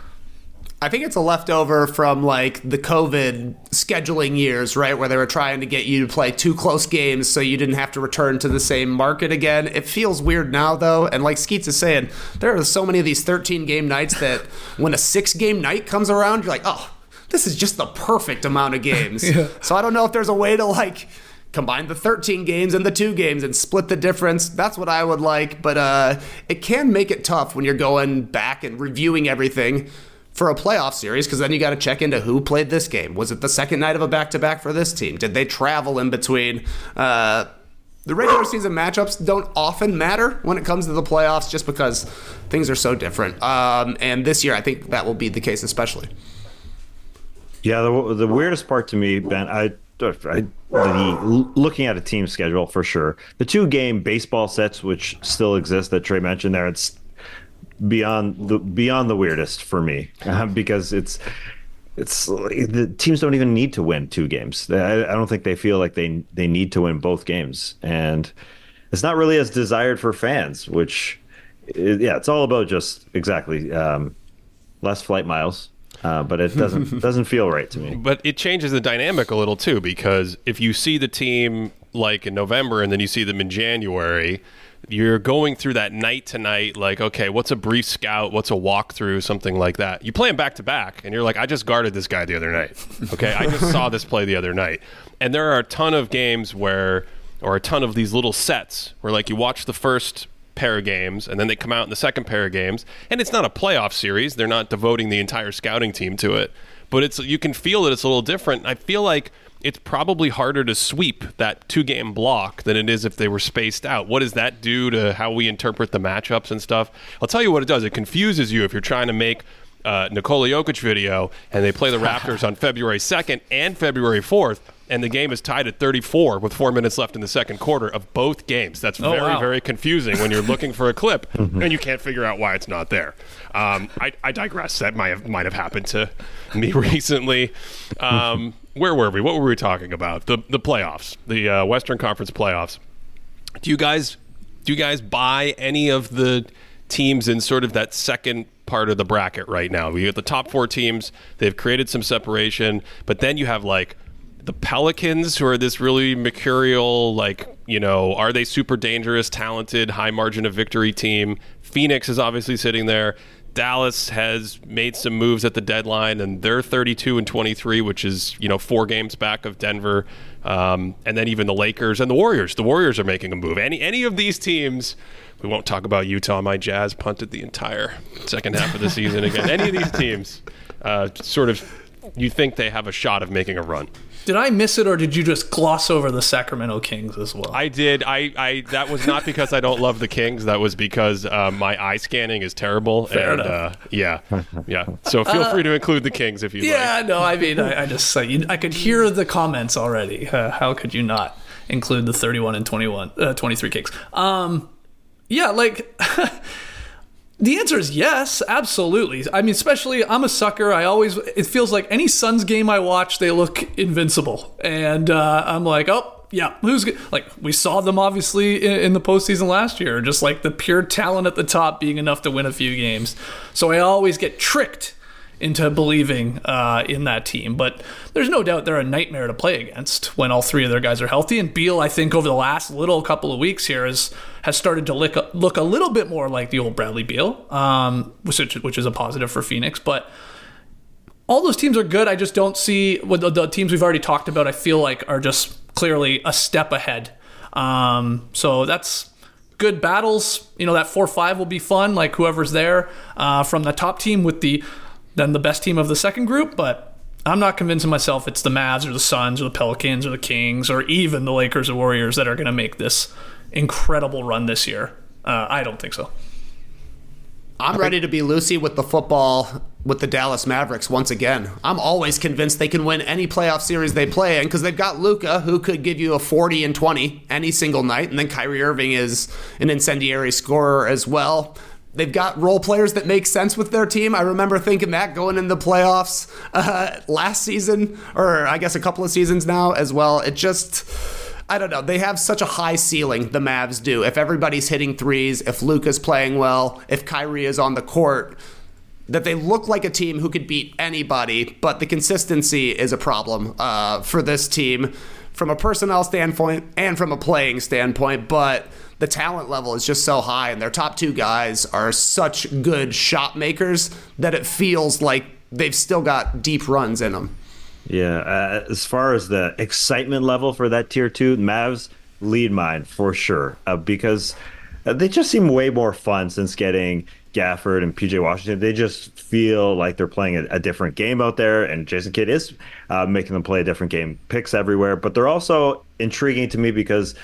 I think it's a leftover from like the COVID scheduling years, right, where they were trying to get you to play two close games so you didn't have to return to the same market again. It feels weird now, though, and like Skeets is saying, there are so many of these thirteen game nights that when a six game night comes around, you're like, oh, this is just the perfect amount of games. yeah. So I don't know if there's a way to like combine the thirteen games and the two games and split the difference. That's what I would like. But uh, it can make it tough when you're going back and reviewing everything for a playoff series, because then you got to check into who played this game. Was it the second night of a back-to-back for this team? Did they travel in between? Uh, the regular season matchups don't often matter when it comes to the playoffs just because things are so different. Um, and this year, I think that will be the case especially. Yeah, the, the weirdest part to me, Ben, I, I the, looking at a team schedule for sure. The two-game baseball sets, which still exist that Trey mentioned there, it's beyond the beyond the weirdest for me uh, because it's it's the teams don't even need to win two games. I, I don't think they feel like they they need to win both games, and it's not really as desired for fans. Which, yeah, it's all about just exactly um, less flight miles. Uh, but it doesn't doesn't feel right to me. But it changes the dynamic a little too, because if you see the team like in November and then you see them in January, you're going through that night to night, like, okay, what's a brief scout? What's a walkthrough? Something like that. You play them back to back, and you're like, I just guarded this guy the other night. Okay, I just saw this play the other night. And there are a ton of games where, or a ton of these little sets where, like, you watch the first pair of games, and then they come out in the second pair of games, and it's not a playoff series. They're not devoting the entire scouting team to it, but it's you can feel that it's a little different. I feel like it's probably harder to sweep that two-game block than it is if they were spaced out. What does that do to how we interpret the matchups and stuff? I'll tell you what it does. It confuses you if you're trying to make uh, Nikola Jokic video, and they play the Raptors on February second and February fourth, and the game is tied at thirty-four with four minutes left in the second quarter of both games. That's oh, very, wow. very confusing when you're looking for a clip and you can't figure out why it's not there. Um, I, I digress. That might have, might have happened to me recently. Um, where were we? What were we talking about? The the playoffs, the uh, Western Conference playoffs. Do you guys do you guys buy any of the teams in sort of that second part of the bracket right now? We have the top four teams. They've created some separation, but then you have like the Pelicans, who are this really mercurial, like, you know, are they super dangerous, talented, high margin of victory team? Phoenix is obviously sitting there. Dallas has made some moves at the deadline, and they're thirty-two and twenty-three, which is, you know, four games back of Denver. Um, and then even the Lakers and the Warriors. The Warriors are making a move. Any any of these teams, we won't talk about Utah. My Jazz punted the entire second half of the season again. Any of these teams, uh, sort of, you think they have a shot of making a run? Did I miss it, or did you just gloss over the Sacramento Kings as well? I did. I, I that was not because I don't love the Kings. That was because uh, my eye scanning is terrible. Fair and, enough. Uh, yeah, yeah. So feel uh, free to include the Kings if you yeah, like. Yeah, no, I mean, I, I just say you, I could hear the comments already. Uh, how could you not include the thirty-one and twenty-one, uh, twenty-three Kings? Um, yeah, like. The answer is yes, absolutely. I mean, especially, I'm a sucker. I always, it feels like any Suns game I watch, they look invincible. And uh, I'm like, oh, yeah, who's good? Like, we saw them obviously in, in the postseason last year, just like the pure talent at the top being enough to win a few games. So I always get tricked into believing uh, in that team. But there's no doubt they're a nightmare to play against when all three of their guys are healthy. And Beal, I think, over the last little couple of weeks here has, has started to look a, look a little bit more like the old Bradley Beal, um, which, which is a positive for Phoenix. But all those teams are good. I just don't see what the, the teams we've already talked about, I feel like, are just clearly a step ahead. Um, so that's good battles. You know, that four five will be fun, like whoever's there uh, from the top team with the then the best team of the second group, but I'm not convincing myself it's the Mavs or the Suns or the Pelicans or the Kings or even the Lakers or Warriors that are going to make this incredible run this year. Uh, I don't think so. I'm ready to be Lucy with the football with the Dallas Mavericks once again. I'm always convinced they can win any playoff series they play in because they've got Luka, who could give you a forty and twenty any single night, and then Kyrie Irving is an incendiary scorer as well. They've got role players that make sense with their team. I remember thinking that going in the playoffs uh, last season, or I guess a couple of seasons now as well. It just, I don't know. They have such a high ceiling, the Mavs do. If everybody's hitting threes, if Luka's playing well, if Kyrie is on the court, that they look like a team who could beat anybody, but the consistency is a problem uh, for this team from a personnel standpoint and from a playing standpoint, but the talent level is just so high, and their top two guys are such good shot makers that it feels like they've still got deep runs in them. Yeah, uh, as far as the excitement level for that tier two, Mavs lead mine for sure, uh, because they just seem way more fun since getting Gafford and P J Washington, they just feel like they're playing a, a different game out there, and Jason Kidd is uh, making them play a different game. Picks everywhere, but they're also intriguing to me because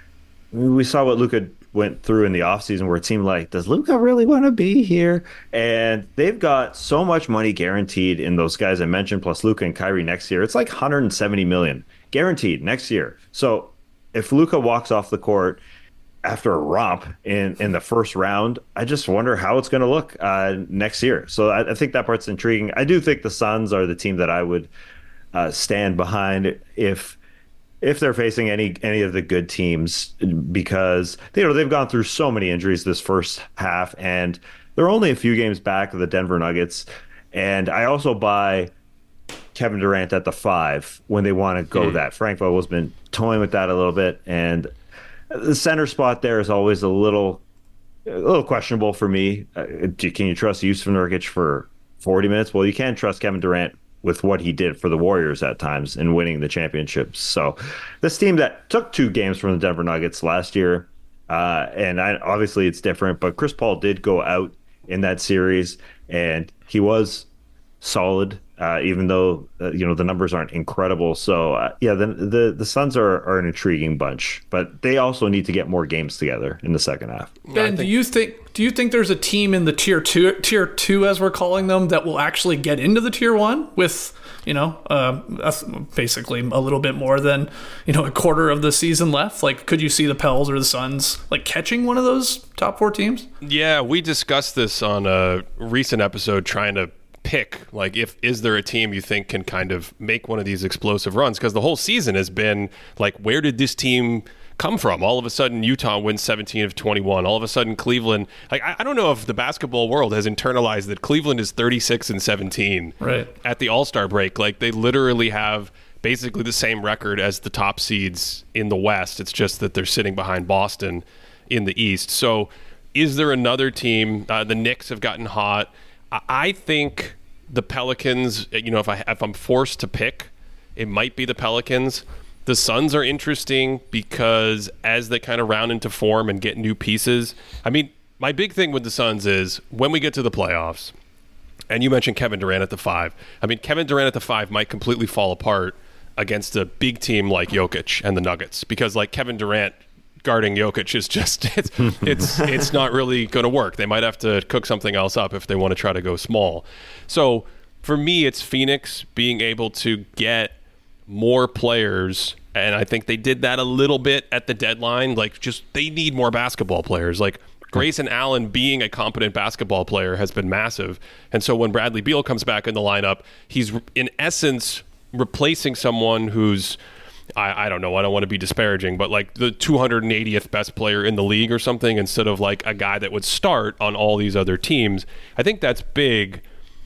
we saw what Luka went through in the offseason where it seemed like, does Luka really want to be here? And they've got so much money guaranteed in those guys I mentioned, plus Luka and Kyrie next year. It's like one hundred seventy million dollars guaranteed next year. So if Luka walks off the court after a romp in, in the first round, I just wonder how it's going to look uh, next year. So I, I think that part's intriguing. I do think the Suns are the team that I would uh, stand behind if if they're facing any any of the good teams, because you know they've gone through so many injuries this first half, and they're only a few games back of the Denver Nuggets. And I also buy Kevin Durant at the five when they want to go mm. that. Frank Vogel's been toying with that a little bit, and the center spot there is always a little a little questionable for me. Uh, can you trust Jusuf Nurkic for forty minutes? Well, you can trust Kevin Durant with what he did for the Warriors at times in winning the championships. So this team that took two games from the Denver Nuggets last year, uh, and I, obviously it's different, but Chris Paul did go out in that series, and he was solid, uh, even though uh, you know the numbers aren't incredible. So uh, yeah, the, the the Suns are, are an intriguing bunch, but they also need to get more games together in the second half. Ben, do you think do you think there's a team in the tier two tier two as we're calling them that will actually get into the tier one with you know uh, basically a little bit more than you know a quarter of the season left? Like, could you see the Pels or the Suns like catching one of those top four teams? Yeah, we discussed this on a recent episode, trying to pick like if is there a team you think can kind of make one of these explosive runs, because the whole season has been like, where did this team come from? All of a sudden Utah wins seventeen of twenty-one. All of a sudden Cleveland, like I, I don't know if the basketball world has internalized that Cleveland is thirty-six and seventeen right at the All-Star break. Like they literally have basically the same record as the top seeds in the West. It's just that they're sitting behind Boston in the East. So is there another team? Uh, the Knicks have gotten hot. I think the Pelicans, you know, if I if I'm forced to pick, it might be the Pelicans. The Suns are interesting because as they kind of round into form and get new pieces. I mean, my big thing with the Suns is when we get to the playoffs, and you mentioned Kevin Durant at the five. I mean, Kevin Durant at the five might completely fall apart against a big team like Jokic and the Nuggets, because like Kevin Durant guarding Jokic is just it's it's it's not really going to work. They might have to cook something else up if they want to try to go small. So for me, it's Phoenix being able to get more players, and I think they did that a little bit at the deadline. Like, just they need more basketball players. Like Grayson Allen being a competent basketball player has been massive, and so when Bradley Beal comes back in the lineup, he's in essence replacing someone who's I, I don't know, I don't want to be disparaging, but like the two hundred eightieth best player in the league or something, instead of like a guy that would start on all these other teams. I think that's big.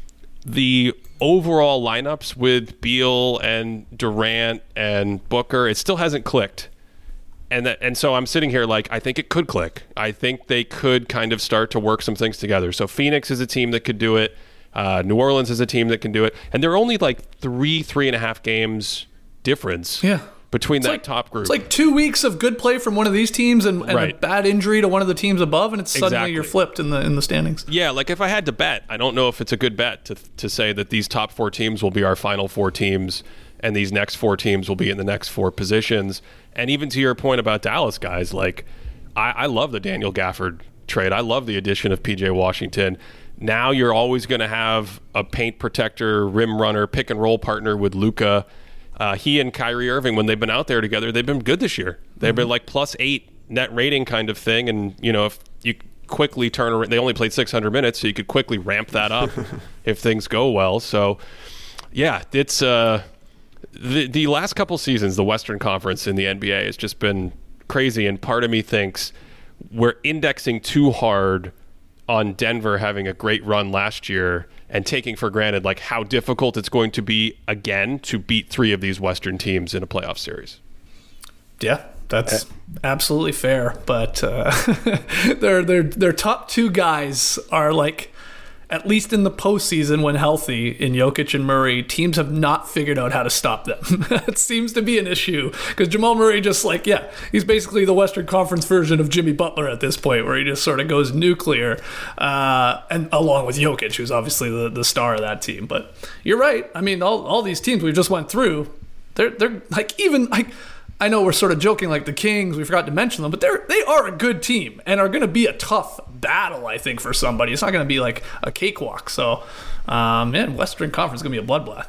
The overall lineups with Beal and Durant and Booker, it still hasn't clicked. And that, and so I'm sitting here like, I think it could click. I think they could kind of start to work some things together. So Phoenix is a team that could do it. Uh, New Orleans is a team that can do it. And they're only like three, three and a half games difference yeah. between it's that like, top group. It's like two weeks of good play from one of these teams and, and right. a bad injury to one of the teams above, and it's suddenly exactly. you're flipped in the in the standings. Yeah, like if I had to bet, I don't know if it's a good bet to to say that these top four teams will be our final four teams and these next four teams will be in the next four positions. And even to your point about Dallas, guys, like I, I love the Daniel Gafford trade. I love the addition of P J Washington. Now you're always going to have a paint protector, rim runner, pick and roll partner with Luka. Uh, he and Kyrie Irving, when they've been out there together, they've been good this year. They've mm-hmm. been like plus eight net rating kind of thing. And, you know, if you quickly turn around, they only played six hundred minutes, so you could quickly ramp that up if things go well. So, yeah, it's uh, the, the last couple seasons, the Western Conference in the N B A has just been crazy. And part of me thinks we're indexing too hard on Denver having a great run last year and taking for granted like how difficult it's going to be again to beat three of these Western teams in a playoff series. Yeah, that's absolutely fair. But uh, their their their top two guys are like at least in the postseason when healthy, in Jokic and Murray, teams have not figured out how to stop them. It seems to be an issue because Jamal Murray just like, yeah, he's basically the Western Conference version of Jimmy Butler at this point, where he just sort of goes nuclear, uh, and along with Jokic, who's obviously the, the star of that team. But you're right. I mean, all, all these teams we just went through, they're they're like even like. I know we're sort of joking like the Kings, we forgot to mention them, but they're they are a good team and are going to be a tough battle, I think, for somebody. It's not going to be like a cakewalk. So, um, man, Western Conference is going to be a bloodbath.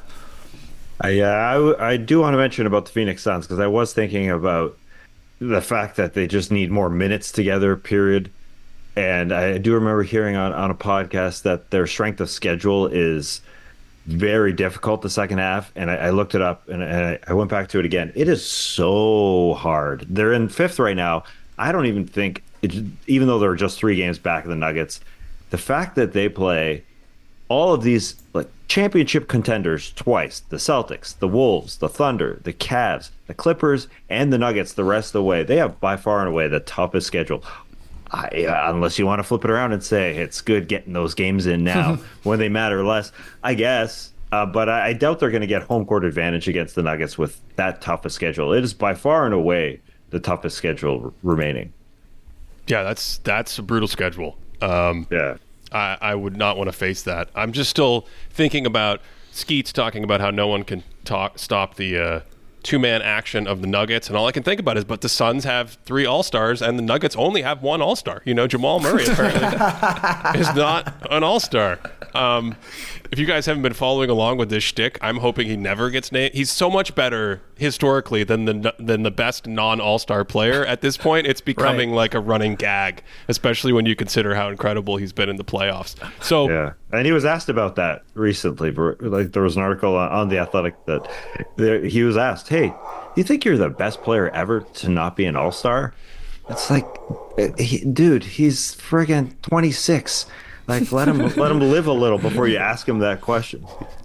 I, uh, I, I do want to mention about the Phoenix Suns because I was thinking about the fact that they just need more minutes together, period. And I do remember hearing on, on a podcast that their strength of schedule is very difficult the second half, and I, I looked it up and I, I went back to it again. It is so hard. They're in fifth right now. I don't even think, it, even though they're just three games back of the Nuggets, the fact that they play all of these like championship contenders twice, the Celtics, the Wolves, the Thunder, the Cavs, the Clippers, and the Nuggets the rest of the way, they have by far and away the toughest schedule. I, uh, unless you want to flip it around and say it's good getting those games in now when they matter less, I guess. Uh, but I, I doubt they're going to get home court advantage against the Nuggets with that toughest schedule. It is by far and away the toughest schedule r- remaining. Yeah, that's that's a brutal schedule. Um, yeah, I, I would not want to face that. I'm just still thinking about Skeets talking about how no one can talk stop the uh, two-man action of the Nuggets, and all I can think about is, but the Suns have three All-Stars, and the Nuggets only have one All-Star. You know, Jamal Murray apparently is not an All-Star. Um, if you guys haven't been following along with this shtick, I'm hoping he never gets named. He's so much better historically than the than the best non-All-Star player. At this point, it's becoming right. like a running gag, especially when you consider how incredible he's been in the playoffs. So yeah, and he was asked about that recently. Like there was an article on The Athletic that there, he was asked, "Hey, do you think you're the best player ever to not be an All-Star?" It's like, he, dude, he's friggin' twenty-six. Like, let him let him live a little before you ask him that question.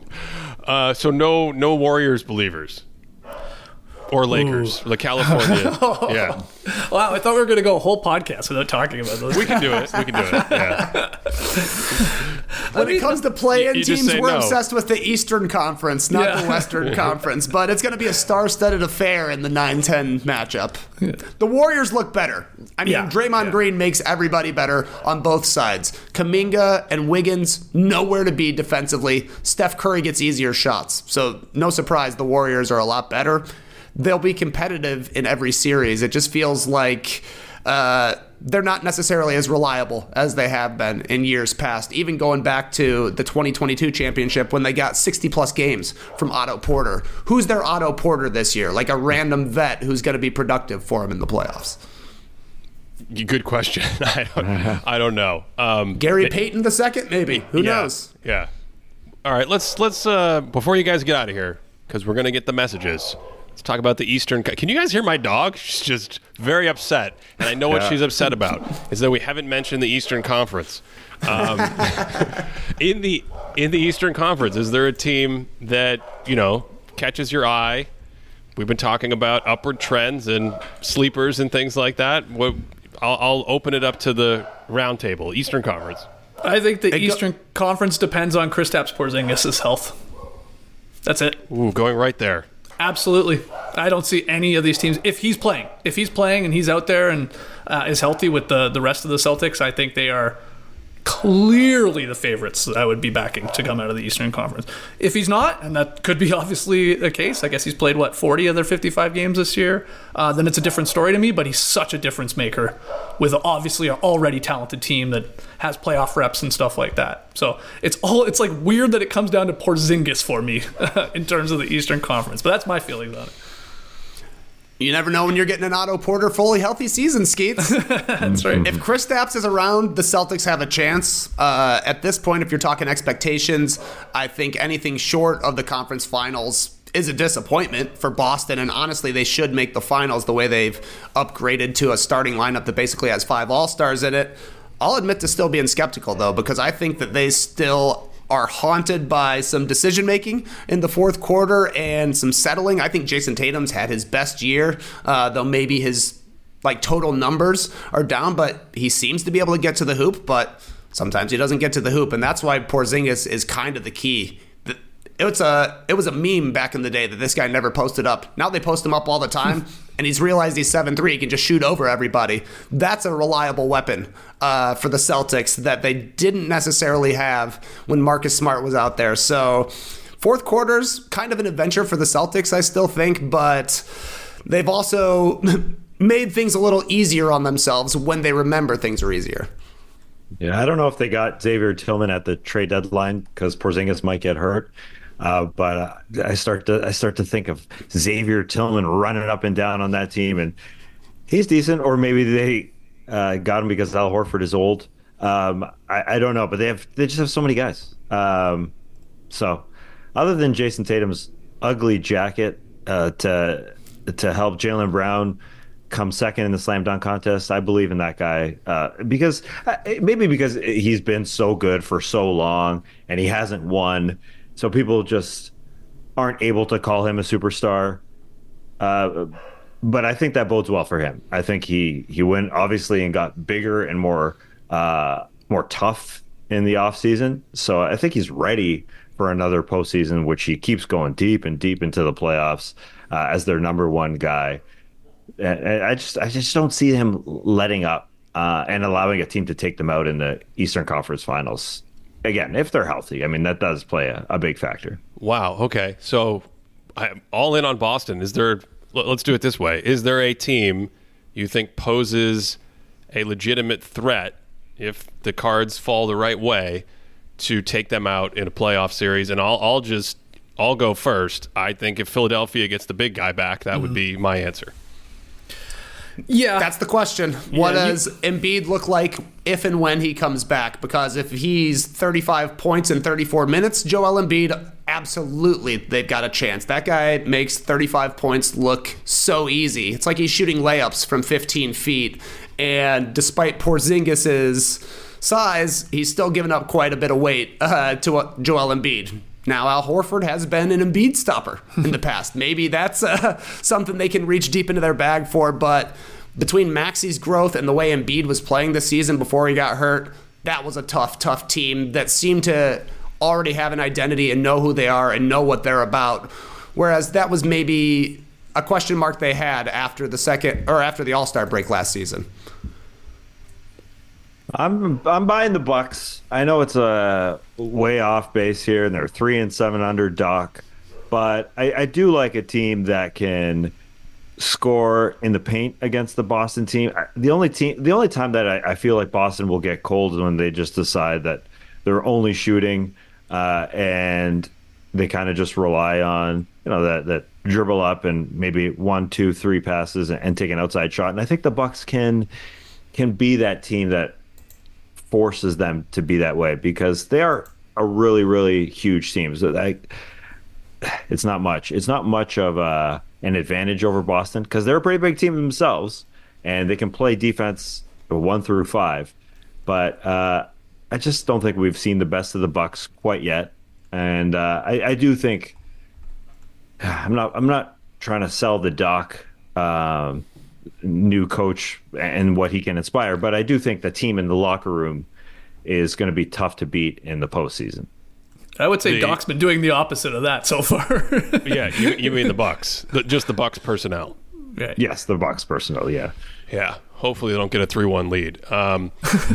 Uh, so no no Warriors believers or Lakers, Ooh. the California. Yeah. Wow, I thought we were going to go a whole podcast without talking about those. We can do it. We can do it. Yeah. When it comes to play-in teams, we're no. obsessed with the Eastern Conference, not Yeah. the Western Conference. But it's going to be a star-studded affair in the nine ten matchup. Yeah. The Warriors look better. I mean, Yeah. Draymond Yeah. Green makes everybody better on both sides. Kuminga and Wiggins, nowhere to be defensively. Steph Curry gets easier shots. So no surprise, the Warriors are a lot better. They'll be competitive in every series. It just feels like uh, they're not necessarily as reliable as they have been in years past, even going back to the twenty twenty-two championship when they got sixty-plus games from Otto Porter. Who's their Otto Porter this year? Like a random vet who's going to be productive for him in the playoffs. Good question. I don't, I don't know. Um, Gary Payton the second, maybe. Who yeah, knows? Yeah. All right, let's, let's uh, before you guys get out of here, because we're going to get the messages, let's talk about the Eastern. Can you guys hear my dog? She's just very upset, and I know what Yeah. she's upset about is that we haven't mentioned the Eastern Conference. Um, in the in the Eastern Conference, is there a team that you know catches your eye? We've been talking about upward trends and sleepers and things like that. What, I'll, I'll open it up to the round table. Eastern Conference. I think the Hey, go- Eastern Conference depends on Kristaps Porzingis' health. That's it. Ooh, going right there. Absolutely. I don't see any of these teams. If he's playing, if he's playing and he's out there and uh, is healthy with the, the rest of the Celtics, I think they are clearly the favorites that I would be backing to come out of the Eastern Conference. If he's not, and that could be obviously the case, I guess he's played, what, forty of their fifty-five games this year, uh, then it's a different story to me, but he's such a difference maker with obviously an already talented team that has playoff reps and stuff like that. So it's all it's like weird that it comes down to Porzingis for me in terms of the Eastern Conference, but that's my feelings on it. You never know when you're getting an Otto Porter fully healthy season, Skeets. That's right. If Kristaps is around, the Celtics have a chance. Uh, at this point, if you're talking expectations, I think anything short of the conference finals is a disappointment for Boston, and honestly, they should make the finals the way they've upgraded to a starting lineup that basically has five All-Stars in it. I'll admit to still being skeptical, though, because I think that they still are haunted by some decision-making in the fourth quarter and some settling. I think Jason Tatum's had his best year, uh, though maybe his like total numbers are down, but he seems to be able to get to the hoop. But sometimes he doesn't get to the hoop, and that's why Porzingis is kind of the key. It's a, it was a meme back in the day that this guy never posted up. Now they post him up all the time, and he's realized he's seven three. He can just shoot over everybody. That's a reliable weapon uh, for the Celtics that they didn't necessarily have when Marcus Smart was out there. So fourth quarter's kind of an adventure for the Celtics, I still think, but they've also made things a little easier on themselves when they remember things are easier. Yeah, I don't know if they got Xavier Tillman at the trade deadline because Porzingis might get hurt. Uh, but uh, I start to I start to think of Xavier Tillman running up and down on that team, and he's decent. Or maybe they uh, got him because Al Horford is old. Um, I, I don't know, but they have they just have so many guys. Um, so, other than Jason Tatum's ugly jacket uh, to to help Jaylen Brown come second in the slam dunk contest, I believe in that guy uh, because uh, maybe because he's been so good for so long and he hasn't won. So people just aren't able to call him a superstar. Uh, but I think that bodes well for him. I think he, he went, obviously, and got bigger and more uh, more tough in the offseason. So I think he's ready for another postseason, which he keeps going deep and deep into the playoffs uh, as their number one guy. And I just I just don't see him letting up uh, and allowing a team to take them out in the Eastern Conference Finals. Again, if they're healthy. I mean, that does play a, a big factor. Wow. Okay. So I'm all in on Boston. Is there, let's do it this way. Is there a team you think poses a legitimate threat if the cards fall the right way to take them out in a playoff series? And I'll, I'll just, I'll go first. I think if Philadelphia gets the big guy back, that mm-hmm. would be my answer. Yeah. That's the question. What yeah, does you, Embiid look like if and when he comes back? Because if he's thirty-five points in thirty-four minutes, Joel Embiid, absolutely, they've got a chance. That guy makes thirty-five points look so easy. It's like he's shooting layups from fifteen feet. And despite Porzingis's size, he's still giving up quite a bit of weight uh, to Joel Embiid. Now, Al Horford has been an Embiid stopper in the past. Maybe that's uh, something they can reach deep into their bag for, but between Maxi's growth and the way Embiid was playing this season before he got hurt, that was a tough, tough team that seemed to already have an identity and know who they are and know what they're about. Whereas that was maybe a question mark they had after the second or after the All-Star break last season. I'm I'm buying the Bucks. I know it's a way off base here, and they're three and seven under Doc, but I, I do like a team that can score in the paint against the Boston team. The only team, the only time that I, I feel like Boston will get cold is when they just decide that they're only shooting uh, and they kind of just rely on you know that that dribble up and maybe one, two, three passes and, and take an outside shot. And I think the Bucks can can be that team that forces them to be that way because they are a really, really huge team. So I, it's not much. It's not much of a, an advantage over Boston because they're a pretty big team themselves and they can play defense one through five. But uh, I just don't think we've seen the best of the Bucks quite yet. And uh, I, I do think I'm not. I'm not trying to sell the Doc um, new coach and what he can inspire, but I do think the team in the locker room is going to be tough to beat in the postseason. I would say the, Doc's been doing the opposite of that so far. Yeah, you, you mean the Bucks, the, just the Bucks personnel. Right. Yes, the Bucks personnel. Yeah, yeah. Hopefully they don't get a three one lead. Um,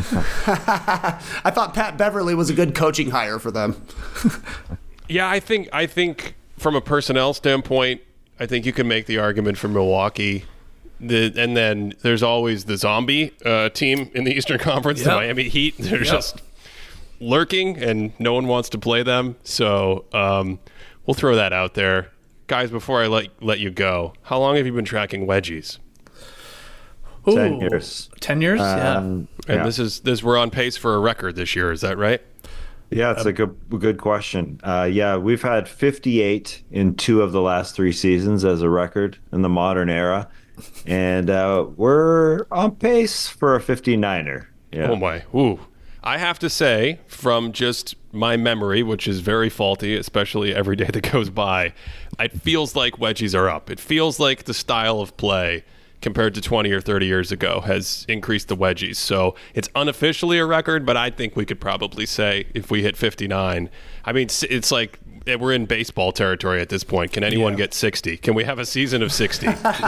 I thought Pat Beverly was a good coaching hire for them. Yeah, I think I think from a personnel standpoint, I think you can make the argument for Milwaukee. The, and then there's always the zombie uh, team in the Eastern Conference, yep. the Miami Heat. They're yep. just lurking, and no one wants to play them. So um, we'll throw that out there. Guys, before I let let you go, how long have you been tracking wedgies? Ooh, ten years. Ten years, um, yeah. And yeah. this is this we're on pace for a record this year. Is that right? Yeah, it's um, a good good question. Uh, yeah, we've had fifty-eight in two of the last three seasons as a record in the modern era. And uh, we're on pace for a fifty-niner. Yeah. Oh, my. Ooh. I have to say, from just my memory, which is very faulty, especially every day that goes by, it feels like wedgies are up. It feels like the style of play compared to twenty or thirty years ago has increased the wedgies. So it's unofficially a record, but I think we could probably say if we hit fifty-nine, I mean, it's like we're in baseball territory at this point. Can anyone yeah. get sixty? Can we have a season of sixty?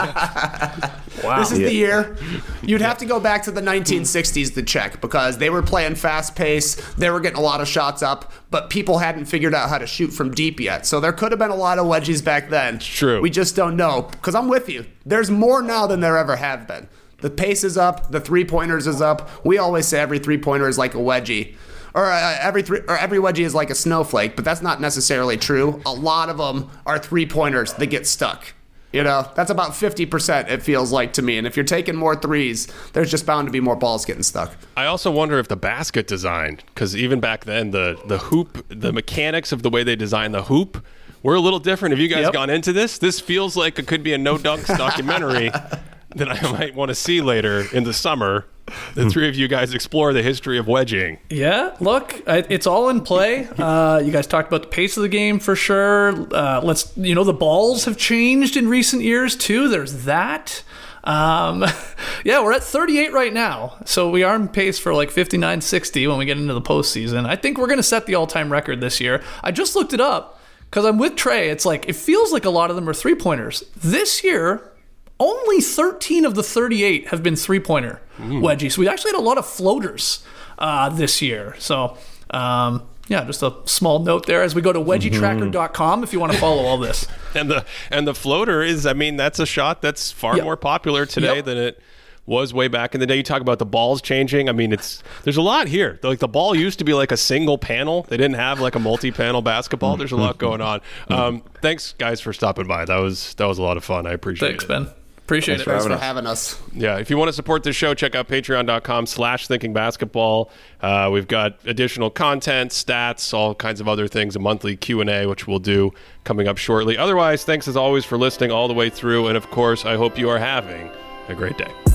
Wow. This is yeah. the year. You'd have to go back to the nineteen sixties to check, because they were playing fast pace. They were getting a lot of shots up, but people hadn't figured out how to shoot from deep yet. So there could have been a lot of wedgies back then. True. We just don't know, because I'm with you. There's more now than there ever have been. The pace is up. The three-pointers is up. We always say every three-pointer is like a wedgie. Or uh, every three, or every wedgie is like a snowflake, but that's not necessarily true. A lot of them are three-pointers that get stuck. You know, that's about fifty percent, it feels like to me. And if you're taking more threes, there's just bound to be more balls getting stuck. I also wonder if the basket design, because even back then, the, the hoop, the mechanics of the way they designed the hoop were a little different. Have you guys yep. gone into this? This feels like it could be a no-dunks documentary that I might want to see later in the summer. The three of you guys explore the history of wedging. Yeah, look, it's all in play. Uh, you guys talked about the pace of the game for sure. Uh, let's, you know, the balls have changed in recent years too. There's that. Um, yeah, we're at thirty-eight right now, so we are on pace for like fifty-nine sixty when we get into the postseason. I think we're going to set the all-time record this year. I just looked it up because I'm with Trey. It's like it feels like a lot of them are three-pointers this year. Only thirteen of the thirty-eight have been three-pointer mm. wedgies. So we actually had a lot of floaters uh, this year. So, um, yeah, just a small note there as we go to wedgie tracker dot com if you want to follow all this. And the and the floater is, I mean, that's a shot that's far yep. more popular today yep. than it was way back in the day. You talk about the balls changing. I mean, it's there's a lot here. Like the ball used to be like a single panel. They didn't have like a multi-panel basketball. There's a lot going on. Um, thanks, guys, for stopping by. That was that was a lot of fun. I appreciate thanks, it. Thanks, Ben. Appreciate Thanks it. Thanks for having us. Yeah, if you want to support this show, check out patreon dot com slash thinking basketball. Uh, we've got additional content, stats, all kinds of other things, a monthly Q and A, which we'll do coming up shortly. Otherwise, thanks as always for listening all the way through. And of course, I hope you are having a great day.